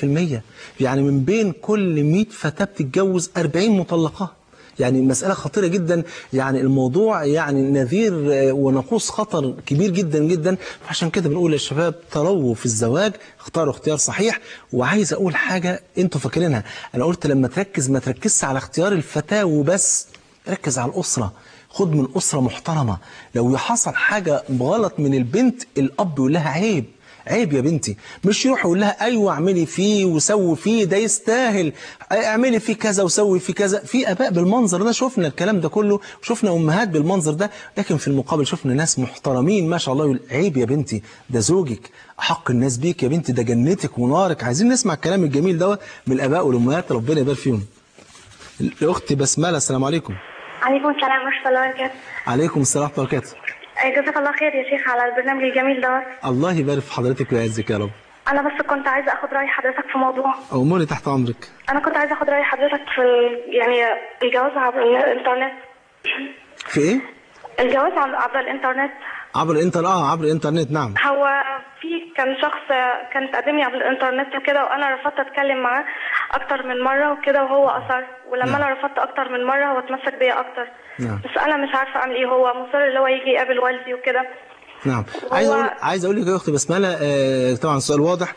يعني من بين كل 100 فتاة بتتجوز 40 مطلقات. يعني مسألة خطيرة جدا، يعني الموضوع يعني نذير ونقوص خطر كبير جدا جدا. عشان كده بنقول للشباب ترووا في الزواج، اختاروا اختيار صحيح. وعايز اقول حاجة انتوا فاكرينها، انا قلت لما تركز ما تركزش على اختيار الفتاة وبس، ركز على الأسرة. خد من أسرة محترمة. لو حصل حاجة غلط من البنت، الأب يقول لها عيب، عيب يا بنتي، مش يروح يقول لها ايوه اعملي فيه وسوي فيه، ده يستاهل، اعملي فيه كذا وسوي فيه كذا. في اباء بالمنظر ده، شفنا الكلام ده كله، وشفنا امهات بالمنظر ده، لكن في المقابل شفنا ناس محترمين ما شاء الله يقول عيب يا بنتي، ده زوجك، احق الناس بيك يا بنتي، ده جنتك ونارك. عايزين نسمع الكلام الجميل دوت من الاباء والامهات، ربنا يبارك فيهم. الاخت بسمله، السلام عليكم. عليكم السلام ورحمه الله وبركاته. عليكم السلام ورحمه الله وبركاته. جزاك الله خير يا شيخ على البرنامج الجميل ده. الله يبارك في حضرتك ويعزك يا رب. انا بس كنت عايزه اخد راي حضرتك في موضوع. اموري تحت امرك. انا كنت عايزه اخد راي حضرتك في يعني الجواز عبر الانترنت. في ايه؟ الجواز عبر الانترنت. عبر الانترنت. نعم. هو في كان شخص كان تقدم لي عبر الانترنت وكده، وانا رفضت اتكلم معاه اكتر من مره وكده، وهو اصر. ولما انا رفضت اكتر من مره هو اتمسك بيا اكتر. بس انا مش عارفه اعمل ايه. هو مصر اللي هو يجي يقابل والدي وكده. نعم. عايز اقول لك يا اختي بسمله، طبعا السؤال واضح،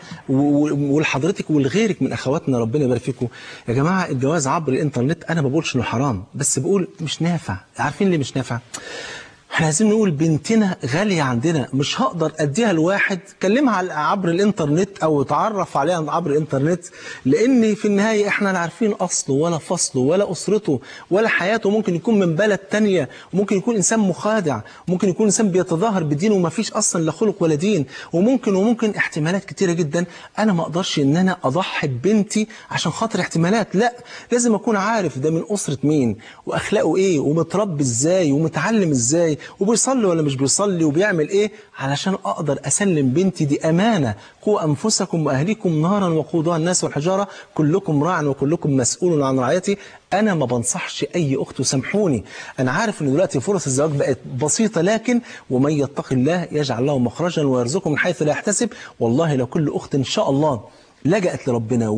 ولحضرتك ولغيرك من اخواتنا ربنا يبارك فيكم. يا جماعه الجواز عبر الانترنت انا ما بقولش انه حرام، بس بقول مش نافع. عارفين ليه مش نافع؟ احنا عايزين نقول بنتنا غالية عندنا، مش هقدر اديها لواحد كلمها عبر الانترنت او اتعرف عليها عبر الانترنت، لان في النهاية احنا لا عارفين اصله ولا فصله ولا اسرته ولا حياته. ممكن يكون من بلد تانية، وممكن يكون انسان مخادع، وممكن يكون انسان بيتظاهر بدينه وما فيش اصلا لا خلق ولا دين، وممكن احتمالات كتيرة جدا. انا ما اقدرش ان انا اضحي ببنتي عشان خاطر احتمالات، لا، لازم اكون عارف ده من اسرة مين، واخلاقه ايه، ومتربي ازاي، ومتعلم ازاي، وبيصلي ولا مش بيصلي، وبيعمل ايه، علشان اقدر اسلم بنتي. دي امانه. قوا انفسكم واهليكم نارا وقودها الناس والحجاره كلكم راع وكلكم مسؤول عن رعيته. انا ما بنصحش اي اخت، وسامحوني انا عارف ان دلوقتي فرص الزواج بقت بسيطه، لكن ومن يتق الله يجعل له مخرجا ويرزقه من حيث لا يحتسب. والله لو كل اخت ان شاء الله لجأت لربنا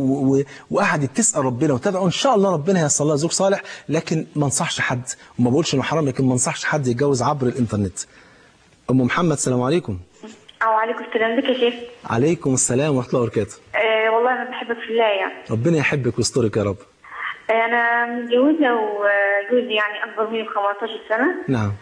وقعدت تسأل ربنا وتدعو، ان شاء الله ربنا ييسر لها زوج صالح. لكن ما انصحش حد، وما بقولش انه حرام، لكن ما انصحش حد يتجوز عبر الانترنت. ام محمد، السلام عليكم. وعليكم السلام. ازيك يا شيخ؟ عليكم السلام ورحمه الله وبركاته. والله انا بحبك في الله يعني. ربنا يحبك ويسترك يا رب. انا متجوزه وجوزي يعني اكبر مني ب 15 سنه. نعم.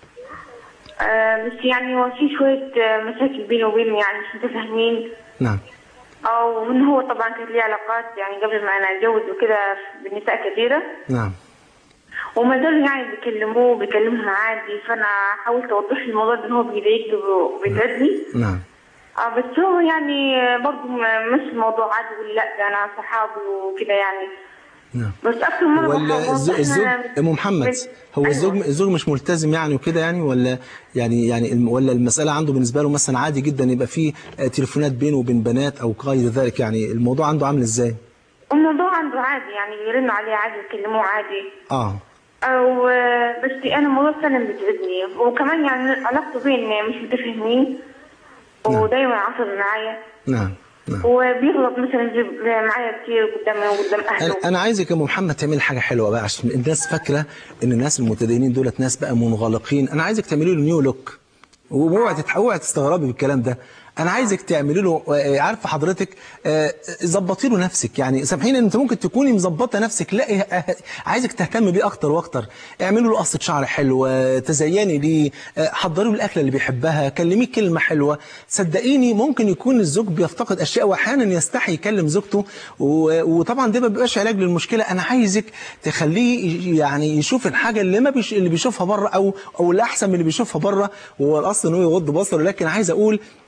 بس يعني هو في شويه مشاكل بيني وبينه، يعني مش متفاهمين. نعم. او ان هو طبعا كانت لي علاقات يعني قبل ما انا اتجوز وكده بالنساء كثيره. نعم. وما زالوا يعني بيكلمهم عادي، فانا حاولت اوضح له الموضوع ده ان هو بيضايقني وبيتعبني. نعم. بس هو يعني برضه مش الموضوع عادي، يقول لا ده انا صحابي وكده يعني. نعم. بس اكثر مره ولا الزوج ام محمد هو الزوج مش ملتزم يعني وكده يعني، ولا يعني ولا المساله عنده بالنسبه له مثلا عادي جدا يبقى فيه تليفونات بينه وبين بنات او غير ذلك؟ يعني الموضوع عنده عامل ازاي؟ الموضوع عنده عادي، يعني بيرنوا عليه عادي ويكلموه عادي. او بس انا الموضوع فعلا بتعبني، وكمان يعني علاقته بين مش متفاهمين. ودايما عصبي معايا. نعم. وبيغلط مثلا معايا كتير قدامي وقدام اهله. انا عايزك يا ام محمد تعملي حاجه حلوه بقى، عشان الناس فاكره ان الناس المتدينين دولت ناس بقى منغلقين. انا عايزك تعملي له نيو لوك، واوعي تستغربي بالكلام ده. انا عايزك تعملي له، عارفه حضرتك، ظبطي له نفسك. يعني سامحيني، انت ممكن تكوني مظبطه نفسك، لا عايزك تهتمي بيه اكتر واكتر. اعملوا له قصه شعر حلوه، تزيني ليه، حضروا له الاكله اللي بيحبها، كلميه كلمه حلوه. صدقيني ممكن يكون الزوج بيفتقد اشياء، واحيانا يستحي يكلم زوجته، وطبعا ده ما بيبقاش علاج للمشكله. انا عايزك تخليه يعني يشوف الحاجه اللي اللي بيشوفها بره، او الاحسن من اللي بيشوفها بره. هو الاصل انه يغض بصره، لكن عايز اقول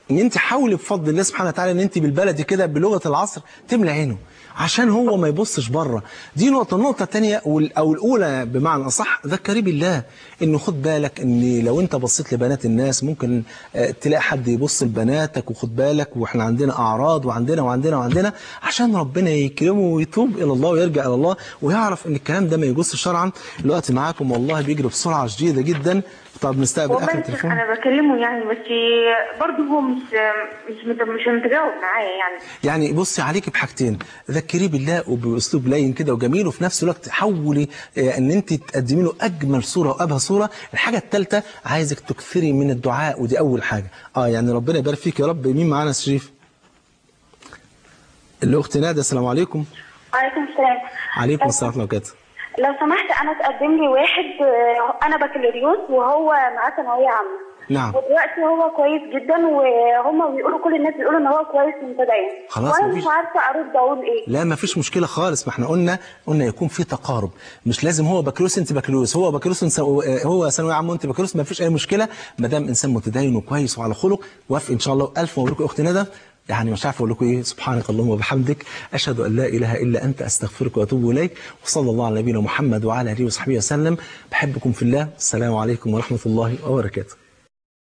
ان انت حاولي بفضل الله سبحانه وتعالى ان انت بالبلدي كده بلغه العصر تملى عينه عشان هو ما يبصش بره. دي نقطه. النقطه الثانيه او الاولى بمعنى اصح، ذكري بالله انه خد بالك ان لو انت بصيت لبنات الناس ممكن تلاقي حد يبص لبناتك، وخد بالك واحنا عندنا اعراض وعندنا عشان ربنا يكرمه ويتوب الى الله ويرجع الى الله ويعرف ان الكلام ده ما يجوزش شرعا. الوقت معاكم والله بيجري بسرعه شديده جدا. طب نستقبل اخر تليفون. انا بكلمه يعني بس برضه هو مش متجاوب معايا يعني بصي عليك بحاجتين، ذكريه بالله وباسلوب لين كده وجميل، وفي نفس الوقت حولي ان انت تقدمي له اجمل صوره وابهى صوره. الحاجه الثالثه عايزك تكثري من الدعاء، ودي اول حاجه. يعني ربنا يبارك فيك يا رب. مين معانا شريف؟ الاخت نادى. السلام عليكم. وعليكم السلام. عليكم السلام ورحمه الله وبركاته. لو سمحت انا تقدم لي واحد، انا بكالوريوس وهو معاه ثانويه عامه. نعم. ودلوقتي هو كويس جدا، وهم بيقولوا كل الناس بيقولوا ان هو كويس ومتدين. خلاص وانا مش عارفه ارد اقول ايه. لا ما فيش مشكله خالص. ما احنا قلنا يكون في تقارب، مش لازم هو بكالوريوس انت بكالوريوس، هو بكالوريوس هو ثانويه عامه وانت بكالوريوس، ما فيش اي مشكله ما دام انسان متدين وكويس وعلى خلق. وافق ان شاء الله. الف مبروك يا اختي ندى. يعني مش عارف اقول لكم ايه. سبحانك اللهم وبحمدك، اشهد ان لا اله الا انت، استغفرك واتوب اليك. وصلى الله على نبينا محمد وعلى اله وصحبه وسلم. بحبكم في الله. السلام عليكم ورحمه الله وبركاته.